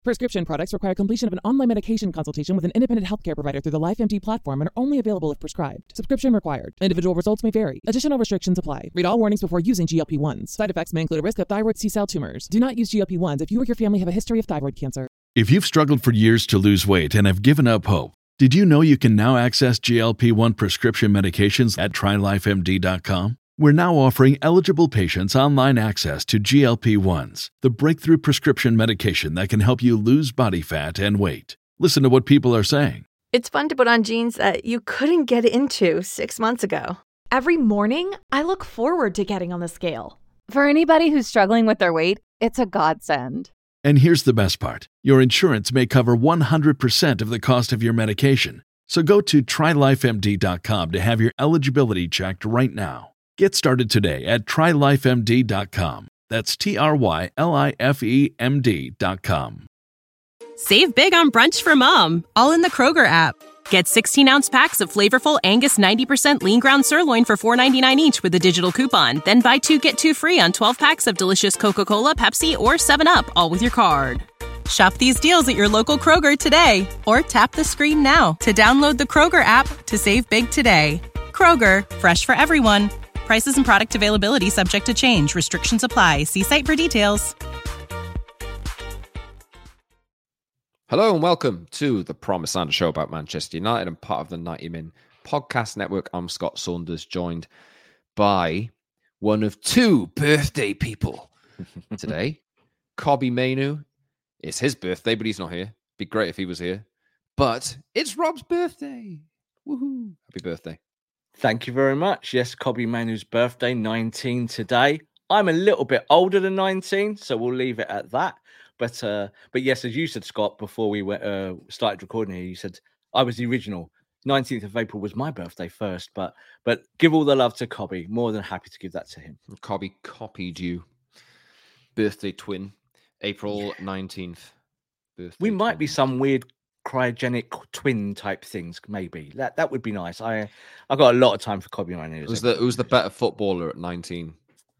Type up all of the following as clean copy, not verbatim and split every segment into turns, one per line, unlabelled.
Prescription products require completion of an online medication consultation with an independent healthcare provider through the LifeMD platform and are only available if prescribed. Subscription required. Individual results may vary. Additional restrictions apply. Read all warnings before using GLP-1s. Side effects may include a risk of thyroid C-cell tumors. Do not use GLP-1s if you or your family have a history of thyroid cancer.
If you've struggled for years to lose weight and have given up hope, did you know you can now access GLP-1 prescription medications at TryLifeMD.com? We're now offering eligible patients online access to GLP-1s, the breakthrough prescription medication that can help you lose body fat and weight. Listen to what people are saying.
It's fun to put on jeans that you couldn't get into 6 months ago.
Every morning, I look forward to getting on the scale. For anybody who's struggling with their weight, it's a godsend.
And here's the best part. Your insurance may cover 100% of the cost of your medication. So go to TryLifeMD.com to have your eligibility checked right now. Get started today at TryLifeMD.com. That's TryLifeMD.com.
Save big on brunch for mom, all in the Kroger app. Get 16-ounce packs of flavorful Angus 90% lean ground sirloin for $4.99 each with a digital coupon. Then buy 2, get 2 free on 12 packs of delicious Coca-Cola, Pepsi, or 7-Up, all with your card. Shop these deals at your local Kroger today, or tap the screen now to download the Kroger app to save big today. Kroger, fresh for everyone. Prices and product availability subject to change. Restrictions apply. See site for details.
Hello and welcome to the Promise Sanders Show about Manchester United and part of the 90 Min Podcast Network. I'm Scott Saunders, joined by one of two birthday people today. Kobbie Mainoo. It's his birthday, but he's not here. Be great if he was here. But it's Rob's birthday. Woohoo. Happy birthday.
Thank you very much. Yes, Kobbie Mainoo's birthday, 19 today. I'm a little bit older than 19, so we'll leave it at that. But yes, as you said, Scott, before we started recording here, you said I was the original. 19th of April was my birthday first, but give all the love to Kobbie. More than happy to give that to him.
Kobbie copied you. Birthday twin, April 19th. Birthday
We might
twin.
be some weird cryogenic twin type things, maybe. That would be nice. I got a lot of time for Kobbie Mainoo.
Who's the better footballer at 19?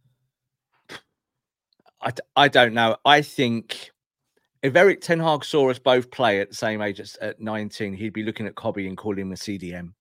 I don't know. I think if Eric Ten Hag saw us both play at the same age at 19, he'd be looking at Kobbie and calling him a CDM.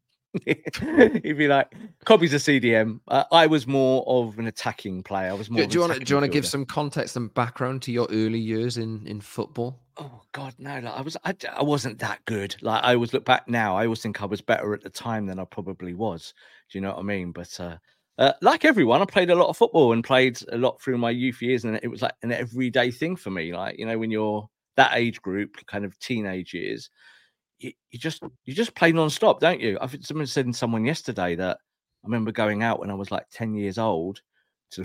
He'd be like, Kobbie's a CDM. I was more of an attacking player. I was more.
Do you want to give some context and background to your early years in football?
Oh God, no! Like, I wasn't that good. Like I always look back now. I always think I was better at the time than I probably was. Do you know what I mean? But like everyone, I played a lot of football and played a lot through my youth years, and it was like an everyday thing for me. Like, you know, when you're that age group, kind of teenage years, you just play non-stop, don't you? I think someone said to someone yesterday that I remember going out when I was like 10 years old to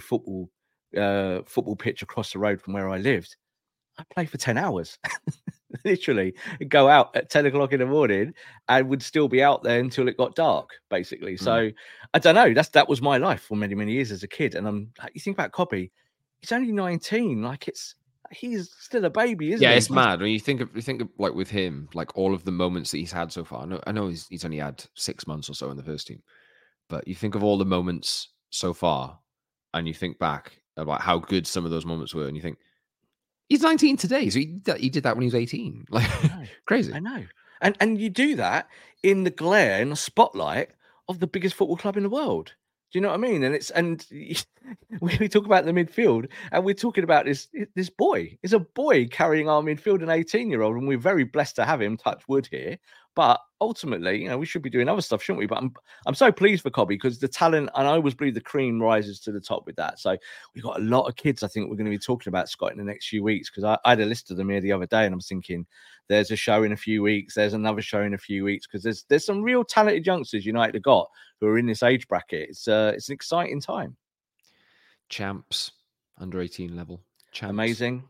the football pitch across the road from where I lived. I played for 10 hours, literally. I'd go out at 10 o'clock in the morning and would still be out there until it got dark, basically. So I don't know. That was my life for many, many years as a kid. And I'm like, you think about Kobbie, he's only 19. Like he's still a baby, isn't he?
Yeah, it's mad when you think of like with him, like all of the moments that he's had so far. I know he's only had 6 months or so in the first team, but you think of all the moments so far, and you think back about how good some of those moments were, and you think he's 19 today, so he did that when he was 18. Like crazy.
I know, and you do that in the glare, in the spotlight of the biggest football club in the world. Do you know what I mean? And we talk about the midfield, and we're talking about this boy. It's a boy carrying our midfield, an 18-year-old, and we're very blessed to have him. Touch wood here, but ultimately, you know, we should be doing other stuff, shouldn't we? But I'm so pleased for Kobbie because the talent, and I always believe the cream rises to the top with that. So we've got a lot of kids. I think we're going to be talking about, Scott, in the next few weeks, because I had a list of them here the other day, and I'm thinking, there's a show in a few weeks, there's another show in a few weeks, because there's some real talented youngsters United have got who are in this age bracket. It's an exciting time.
Champs, under 18 level. Champs.
Amazing.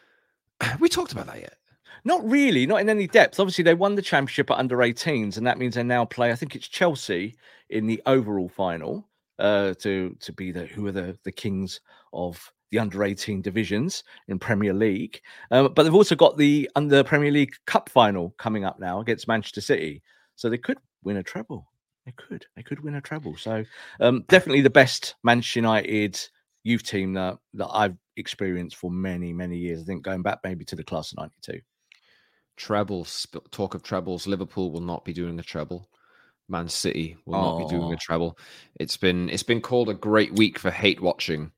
We talked about that yet?
Not really, not in any depth. Obviously, they won the championship at under 18s, and that means they now play, I think it's Chelsea in the overall final to be who are the kings of the under 18 divisions in Premier League. But they've also got the under Premier League Cup final coming up now against Manchester City. So they could win a treble. They could win a treble. So definitely the best Manchester United youth team that I've experienced for many, many years. I think going back maybe to the class of '92.
Trebles. Talk of trebles. Liverpool will not be doing a treble. Man City will not be doing a treble. It's been called a great week for hate watching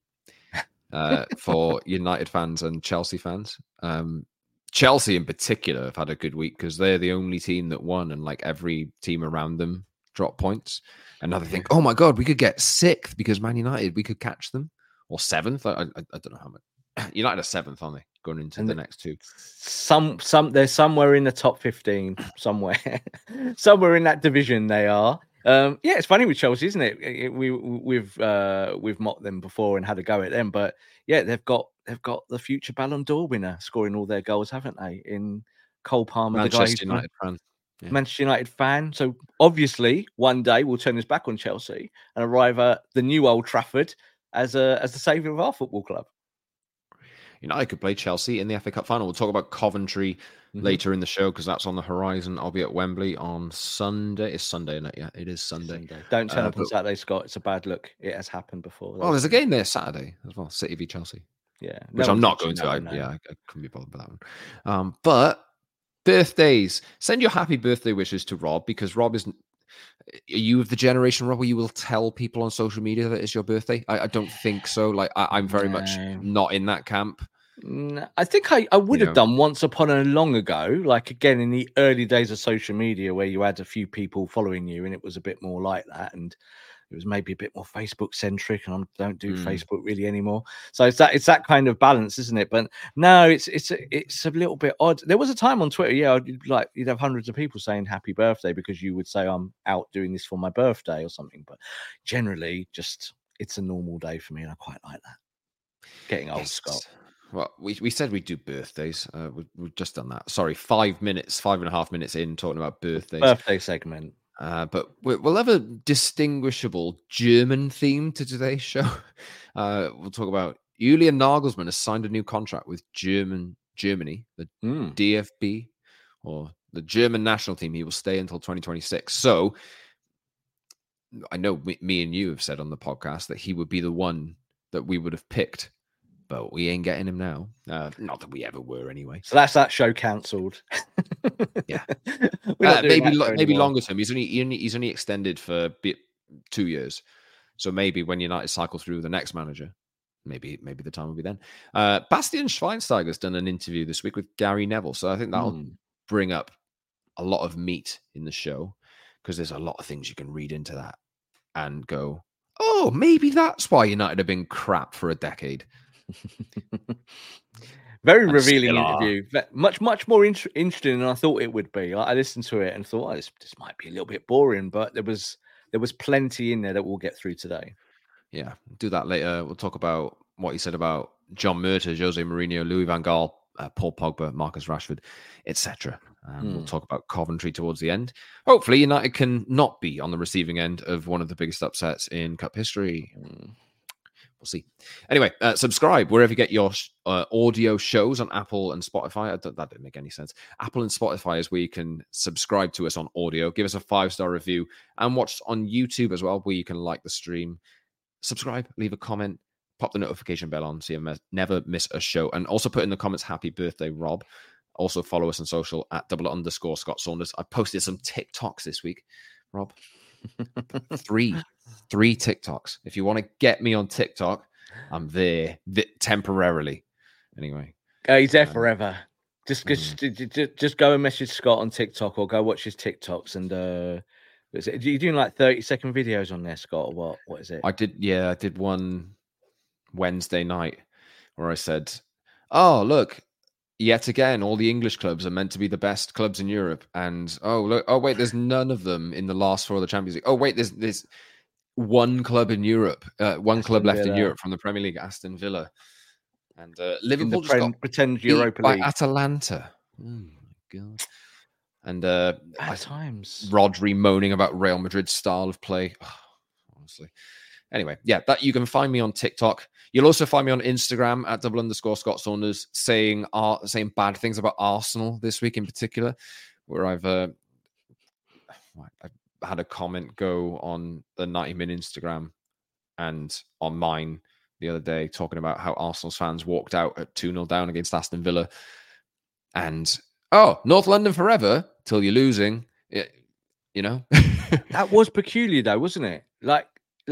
for United fans and Chelsea fans. Chelsea in particular have had a good week because they're the only team that won, and like every team around them dropped points. And now they think, oh my God, we could get 6th because Man United, we could catch them, or 7th. I don't know how much. United are 7th, aren't they? Going into the next 2.
They're somewhere in the top 15, somewhere in that division they are. Yeah, it's funny with Chelsea, isn't it? We've mocked them before and had a go at them, but yeah, they've got the future Ballon d'Or winner scoring all their goals, haven't they? In Cole Palmer,
Manchester United fan.
Yeah. Manchester United fan. So obviously, one day we'll turn his back on Chelsea and arrive at the new Old Trafford as the saviour of our football club.
United could play Chelsea in the FA Cup final. We'll talk about Coventry later in the show because that's on the horizon. I'll be at Wembley on Sunday. It's Sunday, isn't it? Yeah, it is Sunday.
Don't turn up on Saturday, Scott. It's a bad look. It has happened before.
Oh, there's a game there Saturday as well. City v Chelsea.
Yeah.
Which I'm not going to. I couldn't be bothered with that one. But birthdays. Send your happy birthday wishes to Rob because Rob isn't. Are you of the generation, Rob, where you will tell people on social media that it's your birthday? I don't think so. Like I'm very much not in that camp.
I think I would have done once upon a long ago, like again in the early days of social media where you had a few people following you and it was a bit more like that. And it was maybe a bit more Facebook centric, and I don't do Facebook really anymore. So it's that kind of balance, isn't it? But no, it's a little bit odd. There was a time on Twitter, you'd have hundreds of people saying happy birthday because you would say I'm out doing this for my birthday or something. But generally, just it's a normal day for me, and I quite like that. Getting old, Scott.
Well, we said we'd do birthdays. We've just done that. Sorry, 5.5 minutes in talking about birthdays.
Birthday segment.
But we'll have a distinguishable German theme to today's show. We'll talk about Julian Nagelsmann has signed a new contract with Germany, the DFB, or the German national team. He will stay until 2026. So I know me and you have said on the podcast that he would be the one that we would have picked, but we ain't getting him now. Not that we ever were anyway.
So that's that show cancelled.
Yeah. Maybe longer term. He's only extended for 2 years. So maybe when United cycle through the next manager, maybe the time will be then. Bastian Schweinsteiger's done an interview this week with Gary Neville. So I think that'll bring up a lot of meat in the show because there's a lot of things you can read into that and go, oh, maybe that's why United have been crap for a decade.
Very revealing interview. Much more interesting than I thought it would be. I listened to it and thought, this might be a little bit boring, but there was plenty in there that we'll get through today.
Yeah, do that later. We'll talk about what he said about John Murta, Jose Mourinho, Louis van Gaal, Paul Pogba, Marcus Rashford, etc. We'll talk about Coventry towards the end. Hopefully, United can not be on the receiving end of one of the biggest upsets in Cup history. We'll see. Anyway, subscribe wherever you get your audio shows on Apple and Spotify. That didn't make any sense. Apple and Spotify is where you can subscribe to us on audio, give us a 5-star review, and watch on YouTube as well, where you can like the stream. Subscribe, leave a comment, pop the notification bell on so you never miss a show. And also put in the comments, happy birthday, Rob. Also follow us on social at _ Scott Saunders. I posted some TikToks this week, Rob. 3 TikToks. If you want to get me on TikTok, I'm there temporarily. Anyway,
he's there forever. Just go and message Scott on TikTok or go watch his TikToks. And are you doing like 30-second videos on there, Scott, or what is it?
I did one Wednesday night where I said, oh look, yet again, all the English clubs are meant to be the best clubs in Europe. And wait, there's none of them in the last 4 of the Champions League. Oh wait, there's one club in Europe, one club left in Europe from the Premier League, Aston Villa. And Liverpool just got
pretend Europa League
by Atalanta. Oh my God. And
at times
Rodri moaning about Real Madrid's style of play. Oh, honestly. Anyway, yeah, that you can find me on TikTok. You'll also find me on Instagram at _ Scott Saunders saying bad things about Arsenal this week in particular, where I've had a comment go on the 90 Min Instagram and on mine the other day talking about how Arsenal's fans walked out at 2-0 down against Aston Villa. And, North London forever till you're losing, you know?
That was peculiar, though, wasn't it? Like,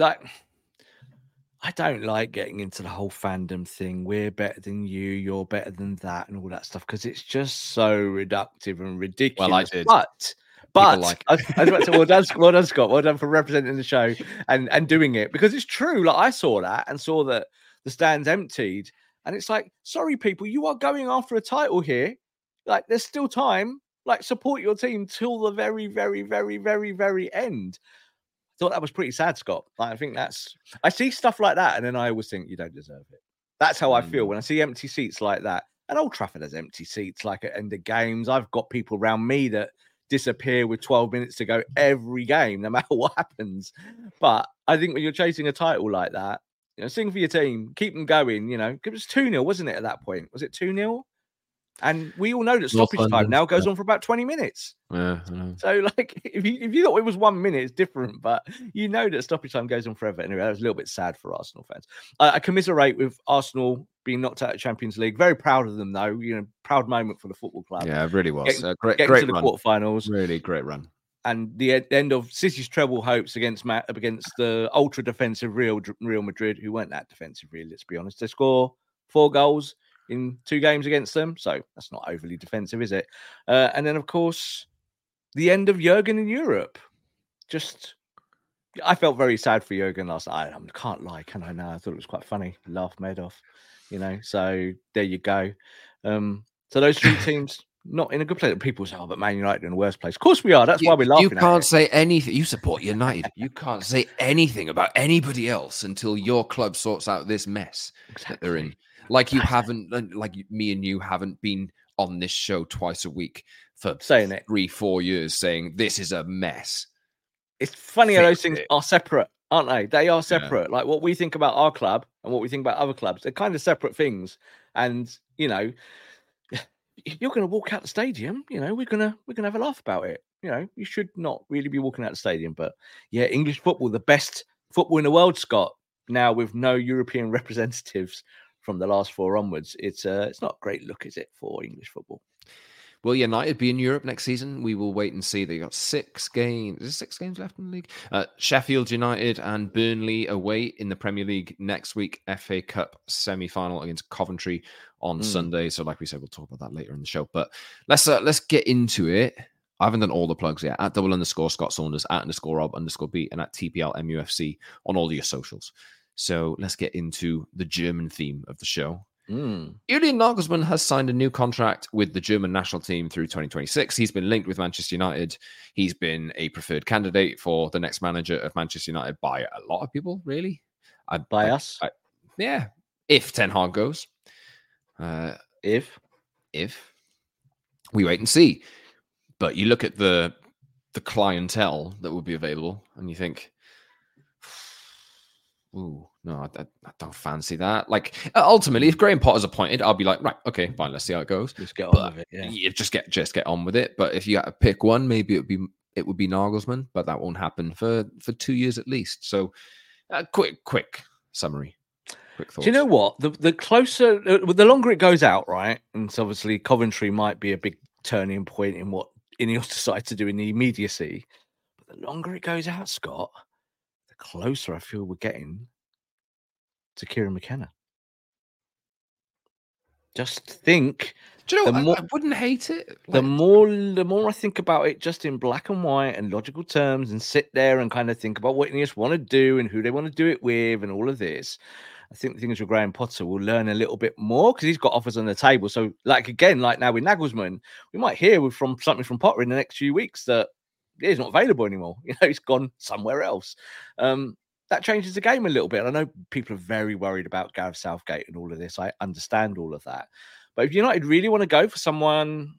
I don't like getting into the whole fandom thing. We're better than you, you're better than that, and all that stuff, because it's just so reductive and ridiculous.
Well, I did.
But like I was about to say, well done, Scott. Well done for representing the show and doing it, because it's true. Like, I saw that and saw that the stands emptied, and it's like, sorry, people, you are going after a title here. Like, there's still time. Like, support your team till the very, very, very, very, very end. Thought that was pretty sad, Scott. Like, I think I see stuff like that, and then I always think you don't deserve it. That's how I feel when I see empty seats like that. And Old Trafford has empty seats, like at end of games. I've got people around me that disappear with 12 minutes to go every game, no matter what happens. But I think when you're chasing a title like that, sing for your team, keep them going. It was 2-0, wasn't it? At that point, was it 2-0? And we all know that stoppage time now goes on for about 20 minutes.
Yeah, I know.
So, like, if you thought it was 1 minute, it's different. But that stoppage time goes on forever. Anyway, that was a little bit sad for Arsenal fans. I commiserate with Arsenal being knocked out of Champions League. Very proud of them, though. Proud moment for the football club.
Yeah, it really was. Great
to the quarterfinals.
Really great run.
And the end of City's treble hopes against the ultra defensive Real Madrid, who weren't that defensive, really. Let's be honest. They score 4 goals in 2 games against them, so that's not overly defensive, is it? And then, of course, the end of Jurgen in Europe. I felt very sad for Jurgen last night. I can't lie, can I? No, I thought it was quite funny. Laughed my head off, So there you go. So those 3 teams not in a good place. People say, but Man United in the worst place. Of course we are. That's why we're laughing.
You can't say anything. You support United. You can't say anything about anybody else until your club sorts out this mess that they're in. Like you haven't, like me and you haven't been on this show twice a week for
saying it
3-4 years, saying this is a mess.
It's funny how those things are separate, aren't they? They are separate. Yeah. Like what we think about our club and what we think about other clubs, they're kind of separate things. And if you're going to walk out the stadium, we're gonna have a laugh about it. You should not really be walking out the stadium. But yeah, English football, the best football in the world, Scott. Now with no European representatives from the last 4 onwards, it's not a great look, is it, for English football?
Will United be in Europe next season? We will wait and see. They got 6 games. Is there 6 games left in the league? Sheffield United and Burnley away in the Premier League next week. FA Cup semi-final against Coventry on Sunday. So, like we said, we'll talk about that later in the show. But let's get into it. I haven't done all the plugs yet. @ _Scott Saunders, @_Rob_B, and @TPLMUFC on all your socials. So let's get into the German theme of the show. Julian Nagelsmann has signed a new contract with the German national team through 2026. He's been linked with Manchester United. He's been a preferred candidate for the next manager of Manchester United by a lot of people, really.
By us?
Yeah. If Ten Hag goes.
If.
We wait and see. But you look at the clientele that would be available and you think, ooh, no, I don't fancy that. Like, ultimately, if Graham Potter's appointed, I'll be like, right, okay, fine, let's see how it goes.
Just get on with it. Yeah,
you just get on with it. But if you had to pick one, maybe it would be Nagelsmann, but that won't happen for 2 years at least. So, quick summary. Quick thoughts.
Do you know what? The closer, the longer it goes out, right? And so obviously Coventry might be a big turning point in what Ineos decide to do in the immediacy. But the longer it goes out, Scott, the closer I feel we're getting to Kieran McKenna. Just think.
Do you know, I wouldn't hate it.
The more I think about it just in black and white and logical terms and sit there and kind of think about what Ineos want to do and who they want to do it with and all of this, I think the things with Graham Potter will learn a little bit more because he's got offers on the table. So, like now with Nagelsmann, we might hear something from Potter in the next few weeks that he's not available anymore. He's gone somewhere else. That changes the game a little bit. And I know people are very worried about Gareth Southgate and all of this. I understand all of that. But if United really want to go for someone,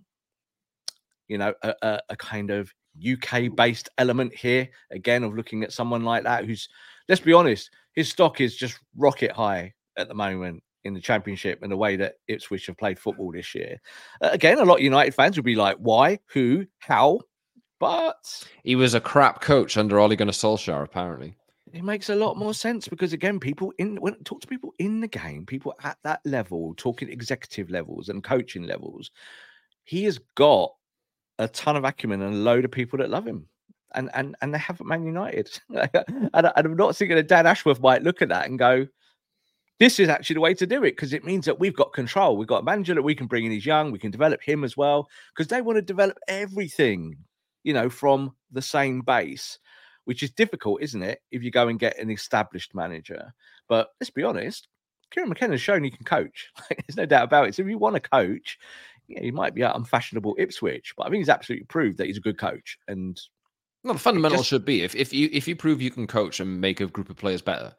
a kind of UK-based element here, again, of looking at someone like that who's, let's be honest, his stock is just rocket high at the moment in the Championship and the way that Ipswich have played football this year. Again, a lot of United fans will be like, why, who, how? But
he was a crap coach under Ole Gunnar Solskjaer, apparently.
It makes a lot more sense because again, when I talk to people in the game, people at that level, talking executive levels and coaching levels, he has got a ton of acumen and a load of people that love him. And they have at Man United. and I'm not thinking that Dan Ashworth might look at that and go, this is actually the way to do it because it means that we've got control. We've got a manager that we can bring in. He's young. We can develop him as well because they want to develop everything, from the same base, which is difficult, isn't it? If you go and get an established manager. But let's be honest, Kieran McKenna has shown he can coach. There's no doubt about it. So if you want to coach, he might be at unfashionable Ipswich, but I think he's absolutely proved that he's a good coach. And
the fundamental should be if you prove you can coach and make a group of players better,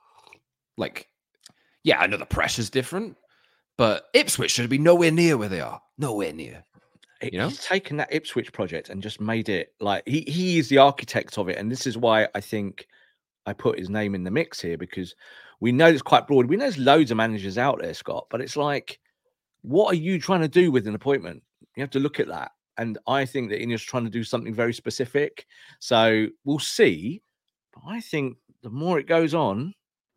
I know the pressure's different, but Ipswich should be nowhere near where they are. Nowhere near.
He's taken that Ipswich project and just made it like he is the architect of it. And this is why I think I put his name in the mix here, because we know it's quite broad. We know there's loads of managers out there, Scott, but it's like, what are you trying to do with an appointment? You have to look at that. And I think that Ineos trying to do something very specific. So we'll see. But I think the more it goes on,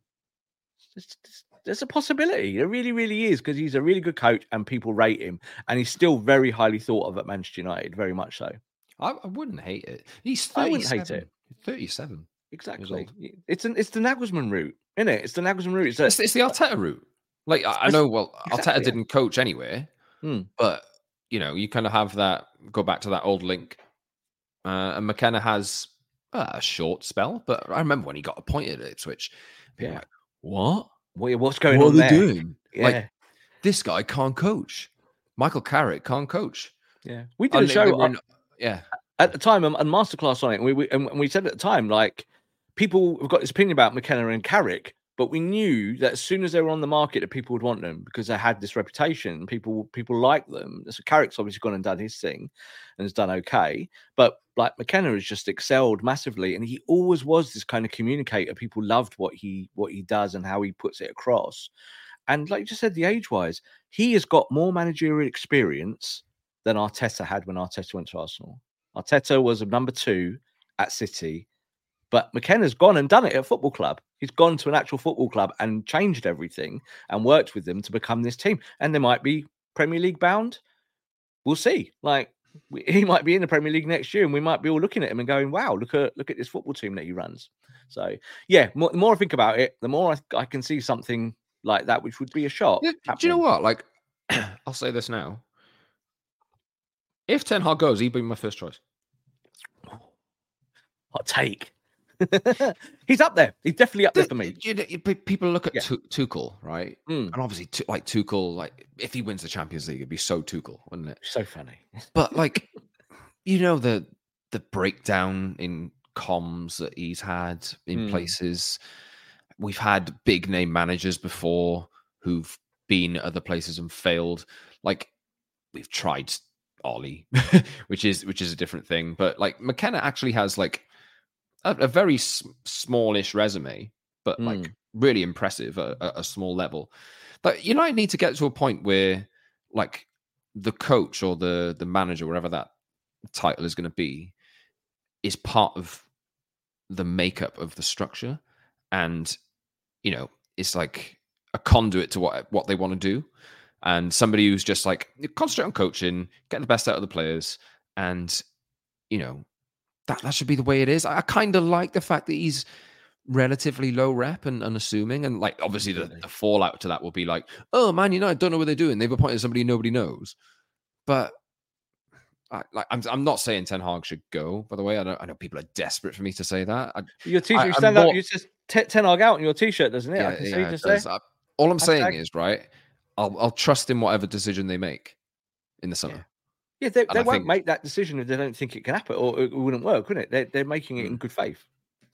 there's a possibility. There really, really is, because he's a really good coach and people rate him. And he's still very highly thought of at Manchester United, very much so.
I wouldn't hate it. He's 37. I wouldn't hate it. 37.
Exactly. It's the Nagelsmann route, isn't it? It's the Nagelsmann route.
It's the Arteta route. I know, Arteta didn't coach anywhere, but, you kind of have that, go back to that old link. And McKenna has a short spell, but I remember when he got appointed at Ipswich. Yeah. Like, what?
What's going on there?
What are they doing? Yeah. This guy can't coach. Michael Carrick can't coach.
Yeah. We did a show at the time, and masterclass on it. And we said at the time, people have got this opinion about McKenna and Carrick, but we knew that as soon as they were on the market, that people would want them because they had this reputation. People like them. So Carrick's obviously gone and done his thing and has done okay. But McKenna has just excelled massively, and he always was this kind of communicator. People loved what he does and how he puts it across. And like you just said, the age-wise, he has got more managerial experience than Arteta had when Arteta went to Arsenal. Arteta was a number 2 at City, but McKenna's gone and done it at a football club. He's gone to an actual football club and changed everything and worked with them to become this team. And they might be Premier League bound. We'll see. He might be in the Premier League next year, and we might be all looking at him and going, "Wow, look at this football team that he runs." So, the more I think about it, the more I can see something like that, which would be a shock.
Yeah, do you know what? I'll say this now: if Ten Hag goes, he'd be my first choice.
Hot take. He's up there. He's definitely up there for me.
People look at Tuchel, right? And obviously, Tuchel, if he wins the Champions League, it'd be so Tuchel, wouldn't it?
So funny.
But the breakdown in comms that he's had in places. We've had big name managers before who've been at other places and failed. We've tried Ollie, which is a different thing. But McKenna actually has a very smallish resume, but really impressive at a small level. But United need to get to a point where the coach or the manager, wherever that title is going to be, is part of the makeup of the structure, and it's like a conduit to what they want to do, and somebody who's just concentrate on coaching, get the best out of the players, and that should be the way it is. I kind of like the fact that he's relatively low rep and unassuming, and obviously the fallout to that will be oh man, I don't know what they're doing. They've appointed somebody nobody knows. But I'm not saying Ten Hag should go. By the way, I know people are desperate for me to say that.
Your t-shirt, you stand up, you just Ten Hag out on your t-shirt, doesn't it?
Yeah,
I can
see
just say.
All I'm saying is, right, I'll trust in whatever decision they make in the summer.
Yeah, they won't make that decision if they don't think it can happen, or it wouldn't work, wouldn't it? They're making it in good faith.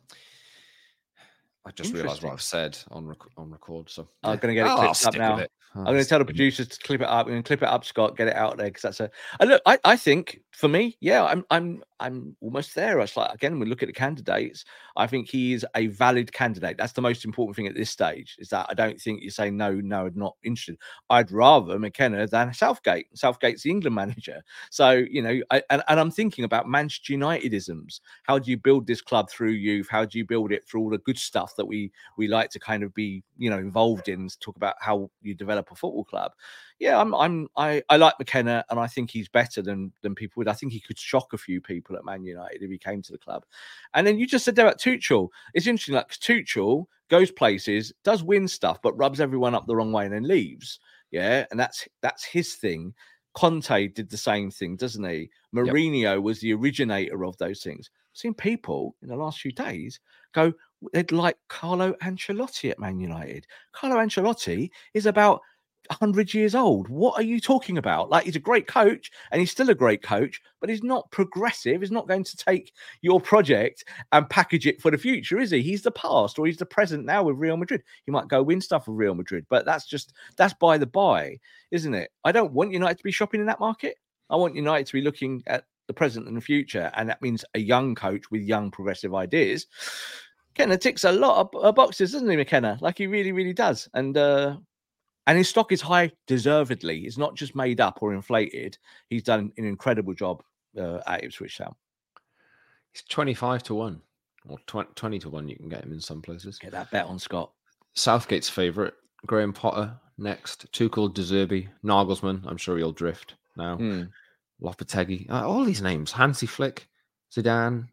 I just realised what I've said on record, so
I'm going to get it clipped up now. I'm going to tell the producers to clip it up. I'm going to clip it up, Scott. Get it out there because that's a look. I think for me, I'm I'm almost there. It's like, again, we look at the candidates. I think he is a valid candidate. That's the most important thing at this stage, is that I don't think you say, no, I'm not interested. I'd rather McKenna than Southgate. Southgate's the England manager. So, I'm thinking about Manchester United-isms. How do you build this club through youth? How do you build it through all the good stuff that we like to kind of be, involved in, talk about how you develop a football club? Yeah, I like McKenna, and I think he's better than people would. I think he could shock a few people at Man United if he came to the club. And then you just said there about Tuchel. It's interesting, like Tuchel goes places, does win stuff, but rubs everyone up the wrong way and then leaves. Yeah, and that's his thing. Conte did the same thing, doesn't he? Mourinho was the originator of those things. I've seen people in the last few days go, they'd like Carlo Ancelotti at Man United. Carlo Ancelotti is about 100 years old. What are you talking about? Like, he's a great coach, and he's still a great coach, but he's not progressive. He's not going to take your project and package it for the future, is he? He's the past, or he's the present now with Real Madrid. He might go win stuff with Real Madrid, but that's by the by, isn't it? I don't want United to be shopping in that market. I want United to be looking at the present and the future, and that means a young coach with young progressive ideas. McKenna ticks a lot of boxes, doesn't he, McKenna? Like, he really, really does. And his stock is high deservedly. It's not just made up or inflated. He's done an incredible job at Ipswich Town.
He's 25-1 or 20-1. You can get him in some places.
Get that bet on Scott.
Southgate's favourite. Graham Potter next. Tuchel, De Zerbi, Nagelsmann. I'm sure he'll drift now. Lopetegui. All these names. Hansi Flick, Zidane.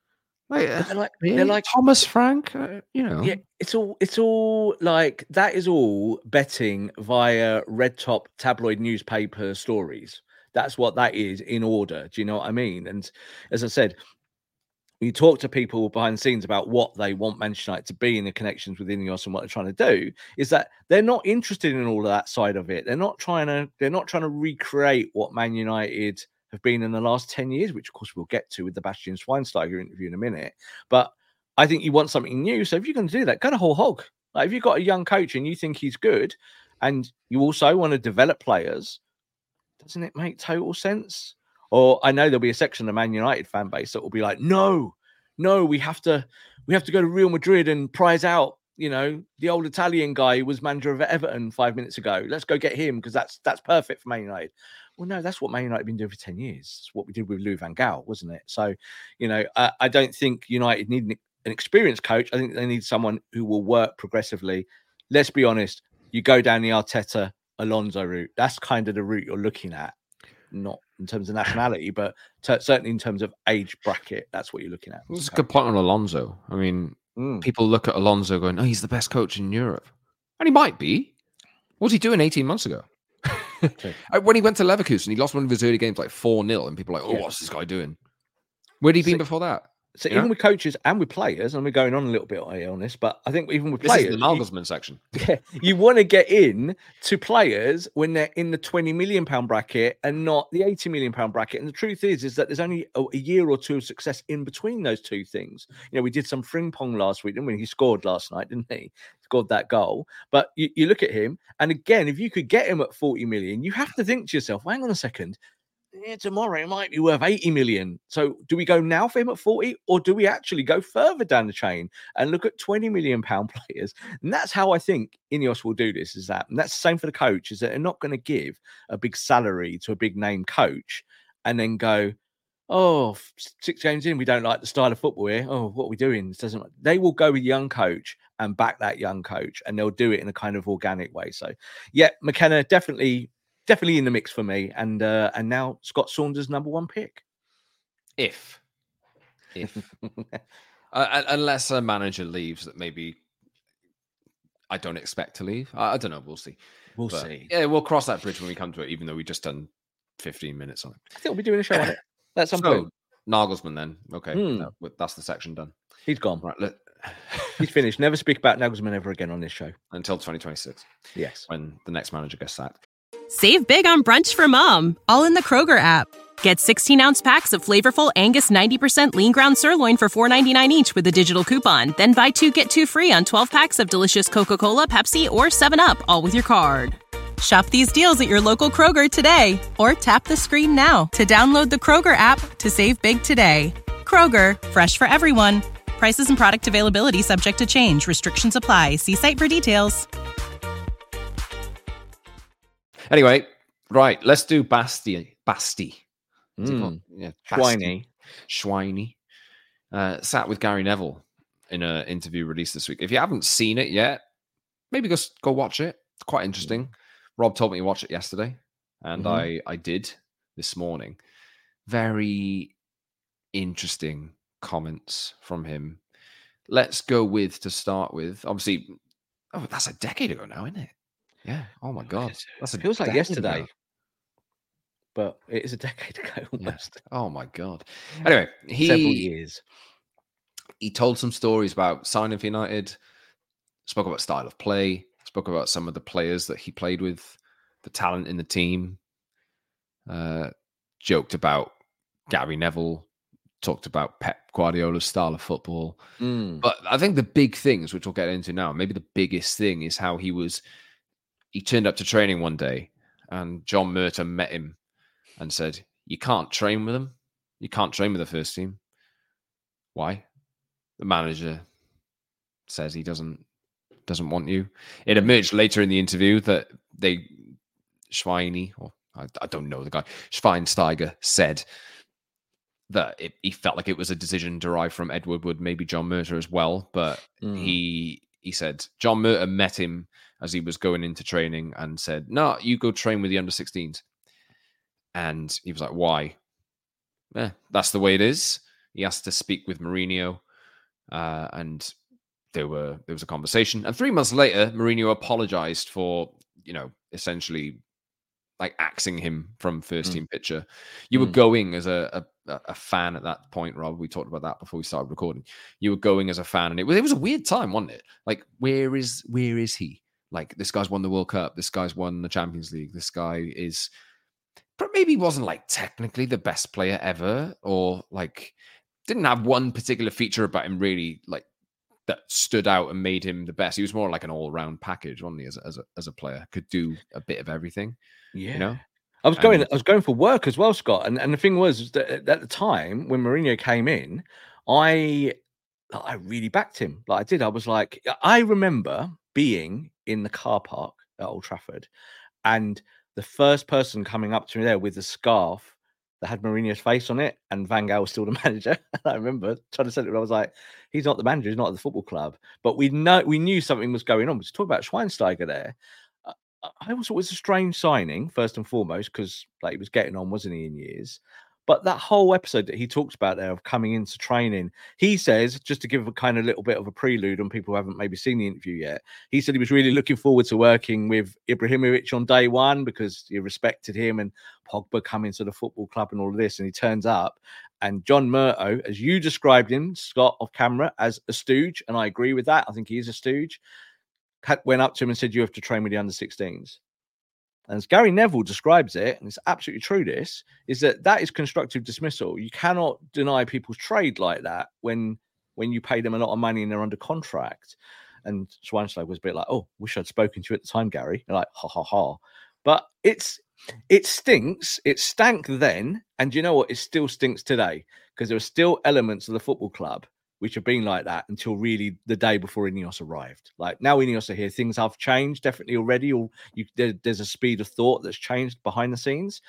They're like Thomas Frank,
Yeah, it's all like that. Is all betting via red top tabloid newspaper stories. That's what that is in order. Do you know what I mean? And as I said, you talk to people behind the scenes about what they want Manchester United to be and the connections with Ineos and what they're trying to do, is that they're not interested in all of that side of it. They're not trying to recreate what Man United have been in the last 10 years, which of course we'll get to with the Bastian Schweinsteiger interview in a minute. But I think you want something new. So if you're going to do that, go to whole hog. Like, if you've got a young coach and you think he's good, and you also want to develop players, doesn't it make total sense? Or I know there'll be a section of the Man United fan base that will be like, no, we have to go to Real Madrid and prize out, the old Italian guy who was manager of Everton 5 minutes ago. Let's go get him because that's perfect for Man United. Well, no, that's what Man United have been doing for 10 years. It's what we did with Louis van Gaal, wasn't it? So, I don't think United need an experienced coach. I think they need someone who will work progressively. Let's be honest. You go down the Arteta, Alonso route. That's kind of the route you're looking at. Not in terms of nationality, but certainly in terms of age bracket. That's what you're looking at.
That's a good point on Alonso. I mean, people look at Alonso going, he's the best coach in Europe. And he might be. What was he doing 18 months ago? When he went to Leverkusen, he lost one of his early games like 4-0, and people are like, what's this guy doing? Where'd he been before that?
So even with coaches and with players, and we're going on a little bit on this, but I think even with players,
this is the Nagelsmann section.
Yeah, you want to get in to players when they're in the £20 million bracket and not the £80 million bracket. And the truth is that there's only a year or two of success in between those two things. We did some Frimpong last week, didn't we? He scored last night, didn't he? Scored that goal. But you look at him, and again, if you could get him at 40 million, you have to think to yourself, hang on a second. Yeah, tomorrow it might be worth 80 million. So do we go now for him at 40, or do we actually go further down the chain and look at 20 million pound players? And that's how I think Ineos will do this, is that, and that's the same for the coach, is that they're not going to give a big salary to a big name coach and then go, 6 games in, we don't like the style of football here. What are we doing? This doesn't. They will go with young coach and back that young coach, and they'll do it in a kind of organic way. So yeah, McKenna definitely in the mix for me, and now Scott Saunders' #1 pick.
If unless a manager leaves that maybe I don't expect to leave. I don't know. We'll see.
We'll see.
Yeah, we'll cross that bridge when we come to it, even though we just done 15 minutes on it.
I think we'll be doing a show on it at some point.
Nagelsmann then. Okay, that's the section done.
He's gone.
Right,
he's finished. Never speak about Nagelsmann ever again on this show.
Until 2026.
Yes.
When the next manager gets sacked.
Save big on brunch for mom, all in the Kroger app. Get 16-ounce packs of flavorful Angus 90% lean ground sirloin for $4.99 each with a digital coupon. Then buy 2, get 2 free on 12 packs of delicious Coca-Cola, Pepsi, or 7-Up, all with your card. Shop these deals at your local Kroger today, or tap the screen now to download the Kroger app to save big today. Kroger, fresh for everyone. Prices and product availability subject to change. Restrictions apply. See site for details.
Anyway, right, let's do Basti. Yeah, Schweini. Sat with Gary Neville in an interview released this week. If you haven't seen it yet, maybe just go watch it. It's quite interesting. Rob told me to watch it yesterday, and I did this morning. Very interesting comments from him. Let's go with, to start with, obviously, that's a decade ago now, isn't it? Yeah. Oh my God.
It feels like yesterday, but it is a decade ago almost.
Yeah. Oh my God. Anyway,
several years.
He told some stories about signing for United, spoke about style of play, spoke about some of the players that he played with, the talent in the team, joked about Gary Neville, talked about Pep Guardiola's style of football. But I think the big things, which we'll get into now, maybe the biggest thing is how he turned up to training one day and John Murtough met him and said, "You can't train with them. You can't train with the first team." Why? The manager says he doesn't want you. It emerged later in the interview that Schweini, or I don't know the guy, Schweinsteiger, said that he felt like it was a decision derived from Ed Woodward, maybe John Murtough as well. But he said John Murtough met him as he was going into training and said, "No, you go train with the under-16s." And he was like, "Why?" That's the way it is. He asked to speak with Mourinho, and there was a conversation. And 3 months later, Mourinho apologized for, essentially like axing him from first team picture. You were going as a fan at that point, Rob. We talked about that before we started recording. You were going as a fan, and it was a weird time, wasn't it? Like, where is he? Like, this guy's won the World Cup. This guy's won the Champions League. This guy is, but maybe wasn't like technically the best player ever, or like didn't have one particular feature about him really like that stood out and made him the best. He was more like an all-round package, wasn't he? As a player, could do a bit of everything.
Yeah, I was going for work as well, Scott. And the thing was that at the time when Mourinho came in, I really backed him. Like I did. I was like, I remember being in the car park at Old Trafford, and the first person coming up to me there with a scarf that had Mourinho's face on it, and Van Gaal was still the manager. I remember trying to say it. I was like, he's not the manager, he's not at the football club. But we knew something was going on. But to talk about Schweinsteiger there, I also was a strange signing, first and foremost, because like he was getting on, wasn't he, in years? But that whole episode that he talks about there of coming into training, he says, just to give a kind of little bit of a prelude on people who haven't maybe seen the interview yet, he said he was really looking forward to working with Ibrahimovic on day one because he respected him, and Pogba coming to the football club and all of this. And he turns up, and John Murtough, as you described him, Scott, off camera, as a stooge, and I agree with that. I think he is a stooge. Went up to him and said, "You have to train with the under-16s." And as Gary Neville describes it, and it's absolutely true, this is that is constructive dismissal. You cannot deny people's trade like that when you pay them a lot of money and they're under contract. And Schweinsteiger was a bit like, "Oh, wish I'd spoken to you at the time, Gary." And like, ha ha ha. But it stinks. It stank then, and you know what? It still stinks today because there are still elements of the football club which have been like that until really the day before Ineos arrived. Like now Ineos are here, things have changed definitely already, or there's a speed of thought that's changed behind the scenes.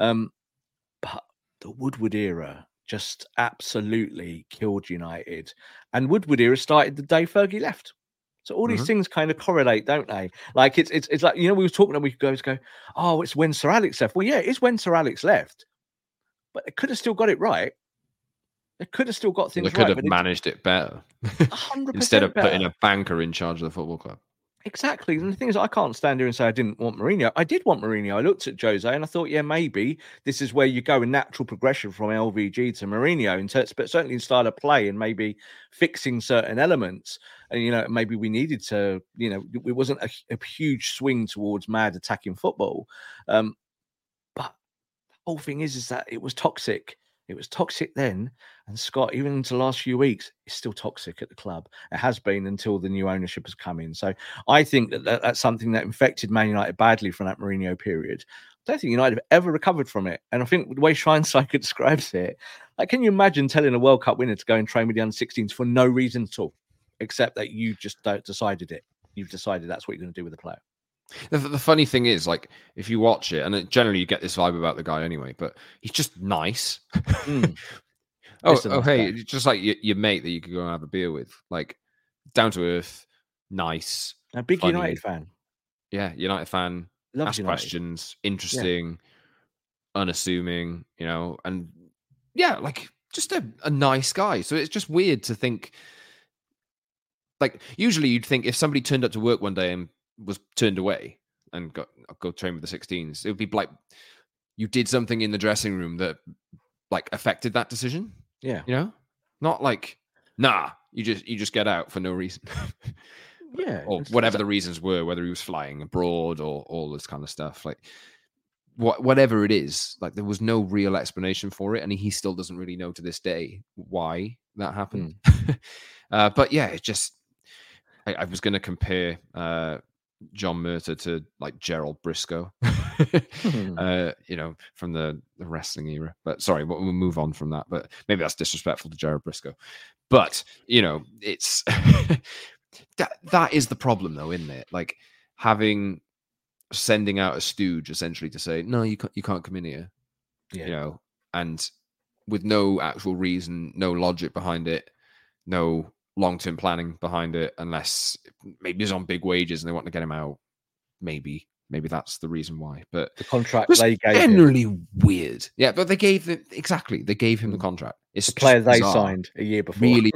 But the Woodward era just absolutely killed United. And Woodward era started the day Fergie left. So all these things kind of correlate, don't they? Like it's like, we were talking and we go, "Oh, it's when Sir Alex left." Well, yeah, it's when Sir Alex left. But they could have still got it right. They could have still got things right.
They could have managed it better.
100%
instead of
better.
putting a banker in charge of the football club.
Exactly. And the thing is, I can't stand here and say I didn't want Mourinho. I did want Mourinho. I looked at Jose and I thought, yeah, maybe this is where you go in natural progression from LVG to Mourinho, but certainly in style of play and maybe fixing certain elements. And, maybe we needed to, it wasn't a huge swing towards mad attacking football. But the whole thing is that it was toxic. It was toxic then, and Scott, even into the last few weeks, is still toxic at the club. It has been until the new ownership has come in. So I think that's something that infected Man United badly from that Mourinho period. I don't think United have ever recovered from it. And I think the way Schweinsteiger describes it, like, can you imagine telling a World Cup winner to go and train with the under-16s for no reason at all, except that you just decided it. You've decided that's what you're going to do with the player.
The funny thing is, like, if you watch it, and generally you get this vibe about the guy anyway, but he's just nice. Hey, just like your mate that you could go and have a beer with, like, down to earth, nice,
a big
funny.
United fan.
Yeah, United fan.
Loves
ask
United.
Questions, interesting, unassuming, and like just a nice guy. So it's just weird to think. Like, usually you'd think if somebody turned up to work one day and was turned away and go train with the 16s, it would be like you did something in the dressing room that like affected that decision.
Yeah.
Not like, nah, you just get out for no reason.
Yeah.
Or whatever the reasons were, whether he was flying abroad or all this kind of stuff. Like, whatever it is, like, there was no real explanation for it. And he still doesn't really know to this day why that happened. But yeah, it just, I was going to compare John Murtagh to like Gerald Briscoe, from the wrestling era. But sorry, we'll move on from that. But maybe that's disrespectful to Gerald Briscoe. But it's that is the problem, though, isn't it? Like, sending out a stooge essentially to say, no, you can't come in here, and with no actual reason, no logic behind it, no long-term planning behind it, unless maybe he's on big wages and they want to get him out. Maybe that's the reason why. But
the contract they gave
generally him. Weird. Yeah, but they gave him the contract. It's
the player they
bizarre.
Signed a year before.
Really,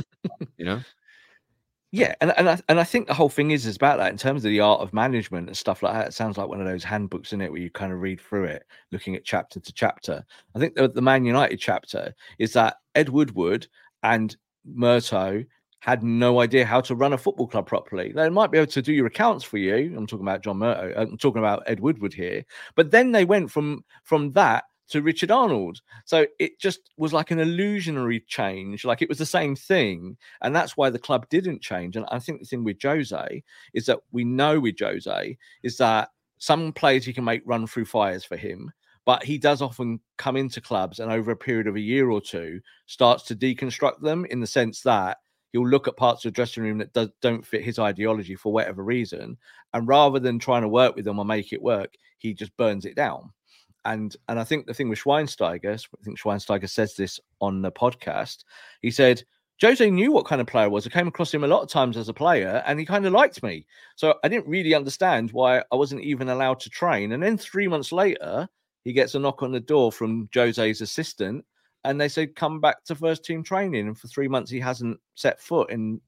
Yeah, and I think the whole thing is about that in terms of the art of management and stuff like that. It sounds like one of those handbooks, isn't it, where you kind of read through it, looking at chapter to chapter. I think the Man United chapter is that Ed Woodward and Murtagh had no idea how to run a football club properly. They might be able to do your accounts for you. I'm talking about John Murtagh. I'm talking about Ed Woodward here. But then they went from that to Richard Arnold. So it just was like an illusionary change. Like, it was the same thing. And that's why the club didn't change. And I think the thing with Jose is that we know with Jose is that some players he can make run through fires for him, but he does often come into clubs and over a period of a year or two starts to deconstruct them, in the sense that he'll look at parts of the dressing room that don't fit his ideology for whatever reason. And rather than trying to work with them or make it work, he just burns it down. And I think the thing with Schweinsteiger, I think Schweinsteiger says this on the podcast, he said, Jose knew what kind of player I was. I came across him a lot of times as a player and he kind of liked me. So I didn't really understand why I wasn't even allowed to train. And then 3 months later, he gets a knock on the door from Jose's assistant and they said, come back to first team training. And for 3 months, he hasn't set foot in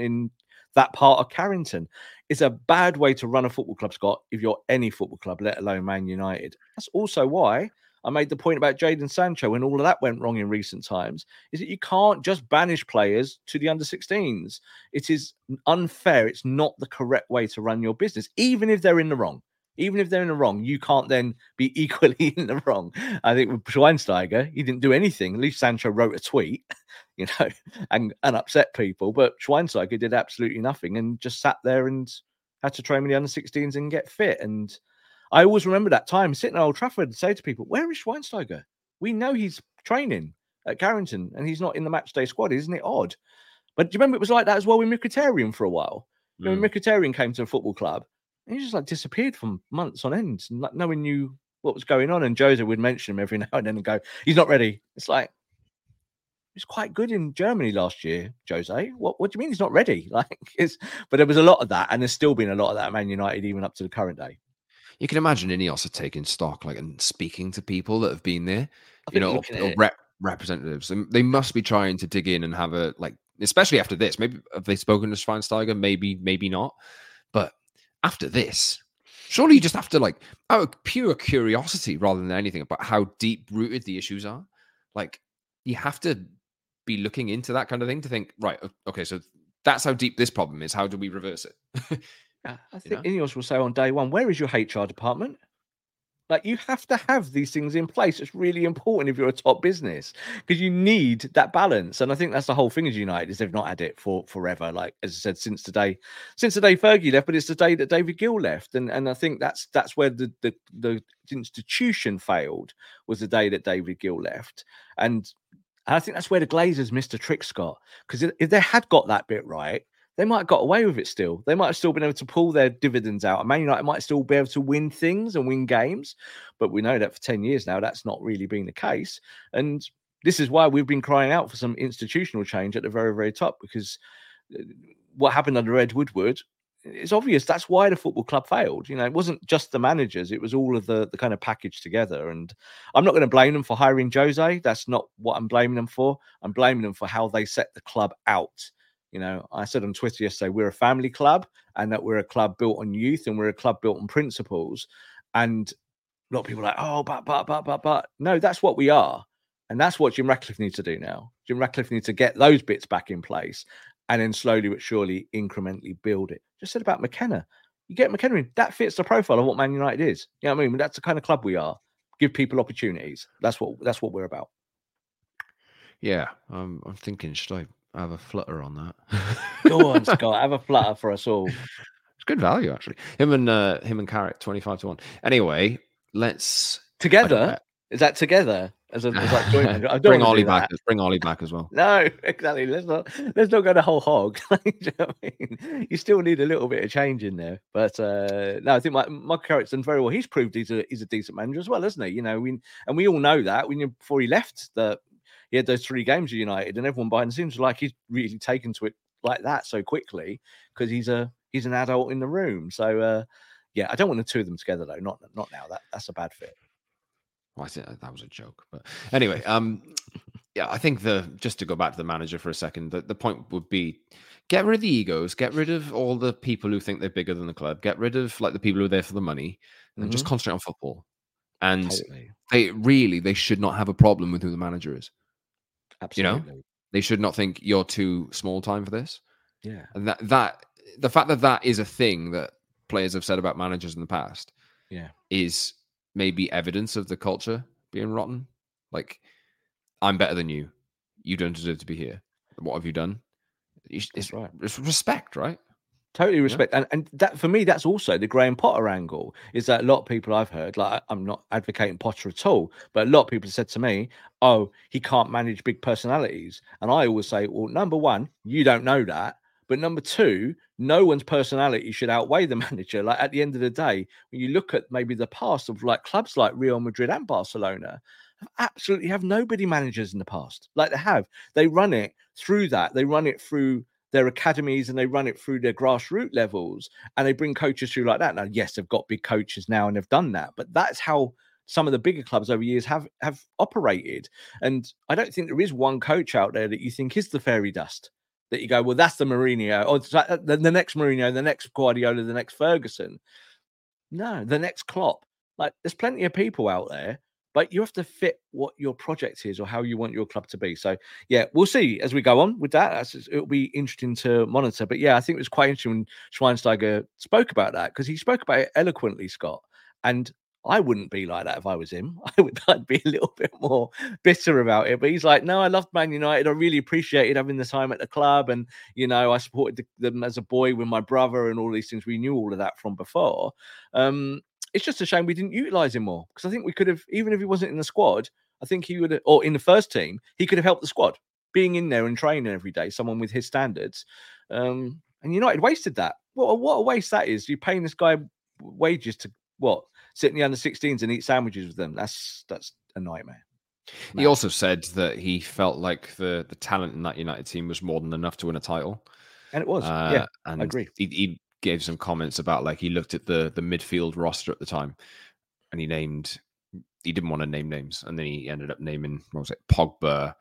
that part of Carrington. It's a bad way to run a football club, Scott, if you're any football club, let alone Man United. That's also why I made the point about Jadon Sancho when all of that went wrong in recent times, is that you can't just banish players to the under-16s. It is unfair. It's not the correct way to run your business, even if they're in the wrong. Even if they're in the wrong, you can't then be equally in the wrong. I think with Schweinsteiger, he didn't do anything. At least Sancho wrote a tweet, and upset people. But Schweinsteiger did absolutely nothing and just sat there and had to train with the under-16s and get fit. And I always remember that time sitting at Old Trafford and say to people, where is Schweinsteiger? We know he's training at Carrington and he's not in the matchday squad. Isn't it odd? But do you remember it was like that as well with Mkhitaryan for a while? When Mkhitaryan came to a football club, and he just like disappeared for months on end, and like no one knew what was going on. And Jose would mention him every now and then and go, he's not ready. It's like, he's quite good in Germany last year, Jose. What do you mean he's not ready? But there was a lot of that, and there's still been a lot of that at Man United, even up to the current day.
You can imagine Ineos are taking stock, like, and speaking to people that have been there, or representatives. And they must be trying to dig in and have a, like, especially after this. Maybe have they spoken to Schweinsteiger? Maybe not. But after this, surely you just have to, like, out of pure curiosity rather than anything about how deep rooted the issues are. Like, you have to be looking into that kind of thing to think, right, okay, so that's how deep this problem is. How do we reverse it?
I think Ineos will say on day one, where is your HR department? Like, you have to have these things in place. It's really important if you're a top business, because you need that balance. And I think that's the whole thing as United, is they've not had it for forever. Like, as I said, since the day Fergie left, but it's the day that David Gill left. And I think that's where the institution failed, was the day that David Gill left. And I think that's where the Glazers missed a trick, Scott, because if they had got that bit right, they might have got away with it still. They might have still been able to pull their dividends out. And Man United might still be able to win things and win games. But we know that for 10 years now, that's not really been the case. And this is why we've been crying out for some institutional change at the very, very top, because what happened under Ed Woodward, it's obvious that's why the football club failed. You know, it wasn't just the managers, it was all of the kind of package together. And I'm not going to blame them for hiring Jose. That's not what I'm blaming them for. I'm blaming them for how they set the club out. You know, I said on Twitter yesterday, we're a family club, and that we're a club built on youth, and we're a club built on principles. And a lot of people are like, oh, but. No, that's what we are. And that's what Jim Ratcliffe needs to do now. Jim Ratcliffe needs to get those bits back in place, and then slowly but surely incrementally build it. Just said about McKenna. You get McKenna in, that fits the profile of what Man United is. You know what I mean? That's the kind of club we are. Give people opportunities. That's what we're about.
Yeah, I'm thinking, should I have a flutter on that?
Go on, Scott. Have a flutter for us all.
It's good value, actually. Him and Carrick, 25-1. Anyway, let's
together. Is that together? As like joint? I don't
bring Ollie back. Bring Ollie back as well.
No, exactly. Let's not go the whole hog. You know what I mean? You still need a little bit of change in there. But no, I think my Carrick's done very well. He's proved he's a decent manager as well, hasn't he? You know, we all know that. We knew before he left that he had those 3 games at United, and everyone behind the scenes was like, he's really taken to it like that so quickly because he's an adult in the room. So yeah, I don't want the two of them together though. Not now. That's a bad fit.
Well, I think that was a joke, but anyway, yeah, I think just to go back to the manager for a second, the point would be get rid of the egos, get rid of all the people who think they're bigger than the club, get rid of like the people who are there for the money, and just concentrate on football. And totally. They should not have a problem with who the manager is.
Absolutely.
You know, they should not think you're too small time for this.
Yeah,
and that the fact that is a thing that players have said about managers in the past, is maybe evidence of the culture being rotten. Like, I'm better than you. You don't deserve to be here. What have you done? It's right. It's respect, right?
Totally respect. Yeah. And that, for me, that's also the Graham Potter angle, is that a lot of people I've heard, like, I'm not advocating Potter at all, but a lot of people have said to me, oh, he can't manage big personalities. And I always say, well, number one, you don't know that. But number two, no one's personality should outweigh the manager. Like, at the end of the day, when you look at maybe the past of like clubs like Real Madrid and Barcelona, absolutely have nobody managers in the past. Like they run it through that. They run it through their academies and they run it through their grassroots levels, and they bring coaches through like that. Now, yes, they've got big coaches now and they've done that, but that's how some of the bigger clubs over years have operated. And I don't think there is one coach out there that you think is the fairy dust, that you go, well, that's the Mourinho, or the next Mourinho, the next Guardiola, the next Ferguson. No, the next Klopp. Like, there's plenty of people out there, but you have to fit what your project is or how you want your club to be. So, yeah, we'll see as we go on with that. It'll be interesting to monitor. But, yeah, I think it was quite interesting when Schweinsteiger spoke about that, because he spoke about it eloquently, Scott. And I wouldn't be like that if I was him. I'd be a little bit more bitter about it. But he's like, no, I loved Man United. I really appreciated having the time at the club. And, you know, I supported them as a boy with my brother and all these things. We knew all of that from before. It's just a shame we didn't utilise him more, because I think we could have, even if he wasn't in the squad, I think he would have, or in the first team, he could have helped the squad, being in there and training every day, someone with his standards. And United wasted that. What a waste that is. You're paying this guy wages to, sit in the under-16s and eat sandwiches with them. That's a nightmare.
He also said that he felt like the talent in that United team was more than enough to win a title.
And it was.
And
I agree.
He gave some comments about, like, he looked at the midfield roster at the time, and he didn't want to name names, and then he ended up naming, what was it, Pogba,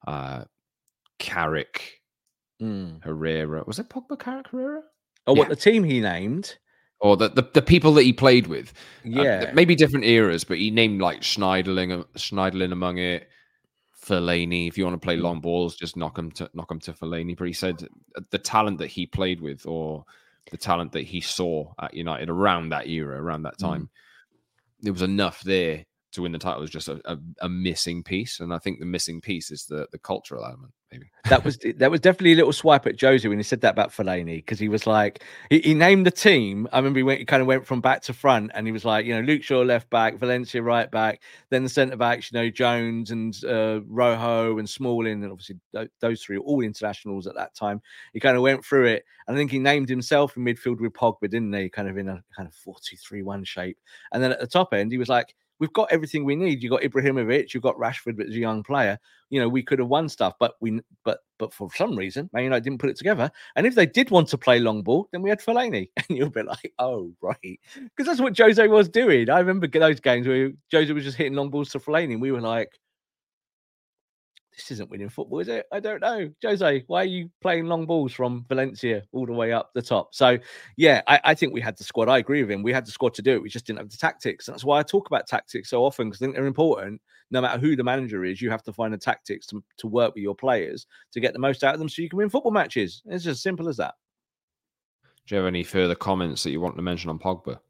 Carrick, Herrera. Was it Pogba, Carrick, Herrera?
Oh, what, the team he named?
Or the people that he played with.
Yeah.
Maybe different eras, but he named like Schneiderlin among it, Fellaini. If you want to play long balls, just knock him to Fellaini. But he said the talent that he played with, or the talent that he saw at United around that era, around that time, there was enough there to win the title. It was just a missing piece. And I think the missing piece is the cultural element, maybe.
That was definitely a little swipe at Jose when he said that about Fellaini, because he was like, he named the team. I remember he kind of went from back to front, and he was like, Luke Shaw left back, Valencia right back, then the centre backs, Jones and Rojo and Smalling, and obviously those three, all internationals at that time. He kind of went through it, and I think he named himself in midfield with Pogba, didn't he? Kind of in a kind of 4-2-3-1 shape, and then at the top end, he was like, we've got everything we need. You've got Ibrahimovic, you've got Rashford, but as a young player, we could have won stuff, but for some reason, Man United didn't put it together. And if they did want to play long ball, then we had Fellaini. And you'll be like, oh, right. Because that's what Jose was doing. I remember those games where Jose was just hitting long balls to Fellaini, and we were like, this isn't winning football, is it? I don't know. Jose, why are you playing long balls from Valencia all the way up the top? So, yeah, I think we had the squad. I agree with him. We had the squad to do it. We just didn't have the tactics. And that's why I talk about tactics so often, because I think they're important. No matter who the manager is, you have to find the tactics to work with your players to get the most out of them so you can win football matches. It's as simple as that.
Do you have any further comments that you want to mention on Pogba?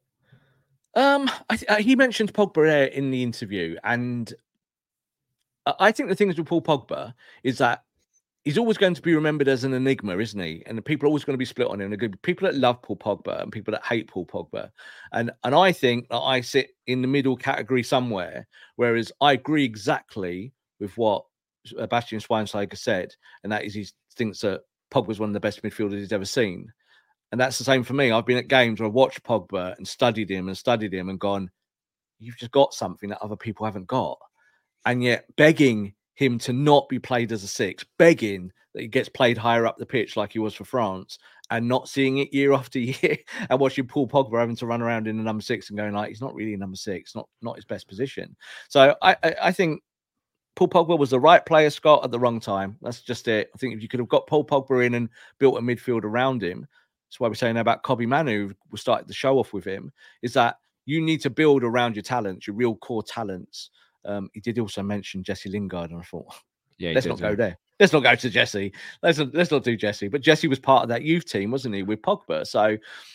He mentioned Pogba there in the interview, and I think the thing is with Paul Pogba is that he's always going to be remembered as an enigma, isn't he? And people are always going to be split on him. There are going to be people that love Paul Pogba and people that hate Paul Pogba. And I think that I sit in the middle category somewhere, whereas I agree exactly with what Bastian Schweinsteiger said, and that is he thinks that Pogba's one of the best midfielders he's ever seen. And that's the same for me. I've been at games where I've watched Pogba and studied him and gone, you've just got something that other people haven't got. And yet begging him to not be played as a six, begging that he gets played higher up the pitch like he was for France, and not seeing it year after year, and watching Paul Pogba having to run around in the number six and going like, he's not really a number six, not his best position. So I think Paul Pogba was the right player, Scott, at the wrong time. That's just it. I think if you could have got Paul Pogba in and built a midfield around him, that's why we're saying about Kobbie Manu, we started the show off with him, is that you need to build around your talents, your real core talents. He did also mention Jesse Lingard, and I thought, let's not go there. Let's not go to Jesse. Let's not do Jesse. But Jesse was part of that youth team, wasn't he, with Pogba? So,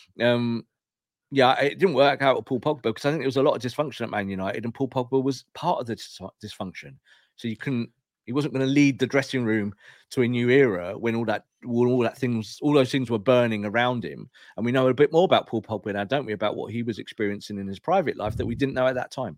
it didn't work out with Paul Pogba because I think there was a lot of dysfunction at Man United, and Paul Pogba was part of the dysfunction. So he wasn't going to lead the dressing room to a new era when all those things were burning around him. And we know a bit more about Paul Pogba now, don't we? About what he was experiencing in his private life that we didn't know at that time.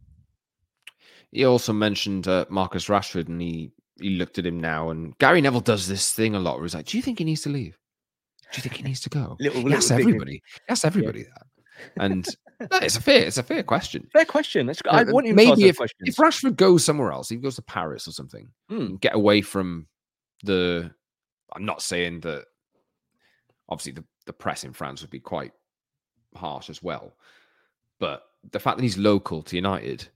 He also mentioned Marcus Rashford, and he looked at him now, and Gary Neville does this thing a lot where he's like, do you think he needs to leave? Do you think he needs to go? Yes, everybody. Yes, everybody that. And no, it's a fair question.
Fair question. I want him to ask
if Rashford goes somewhere else, he goes to Paris or something, get away from I'm not saying that obviously the press in France would be quite harsh as well, but the fact that he's local to United,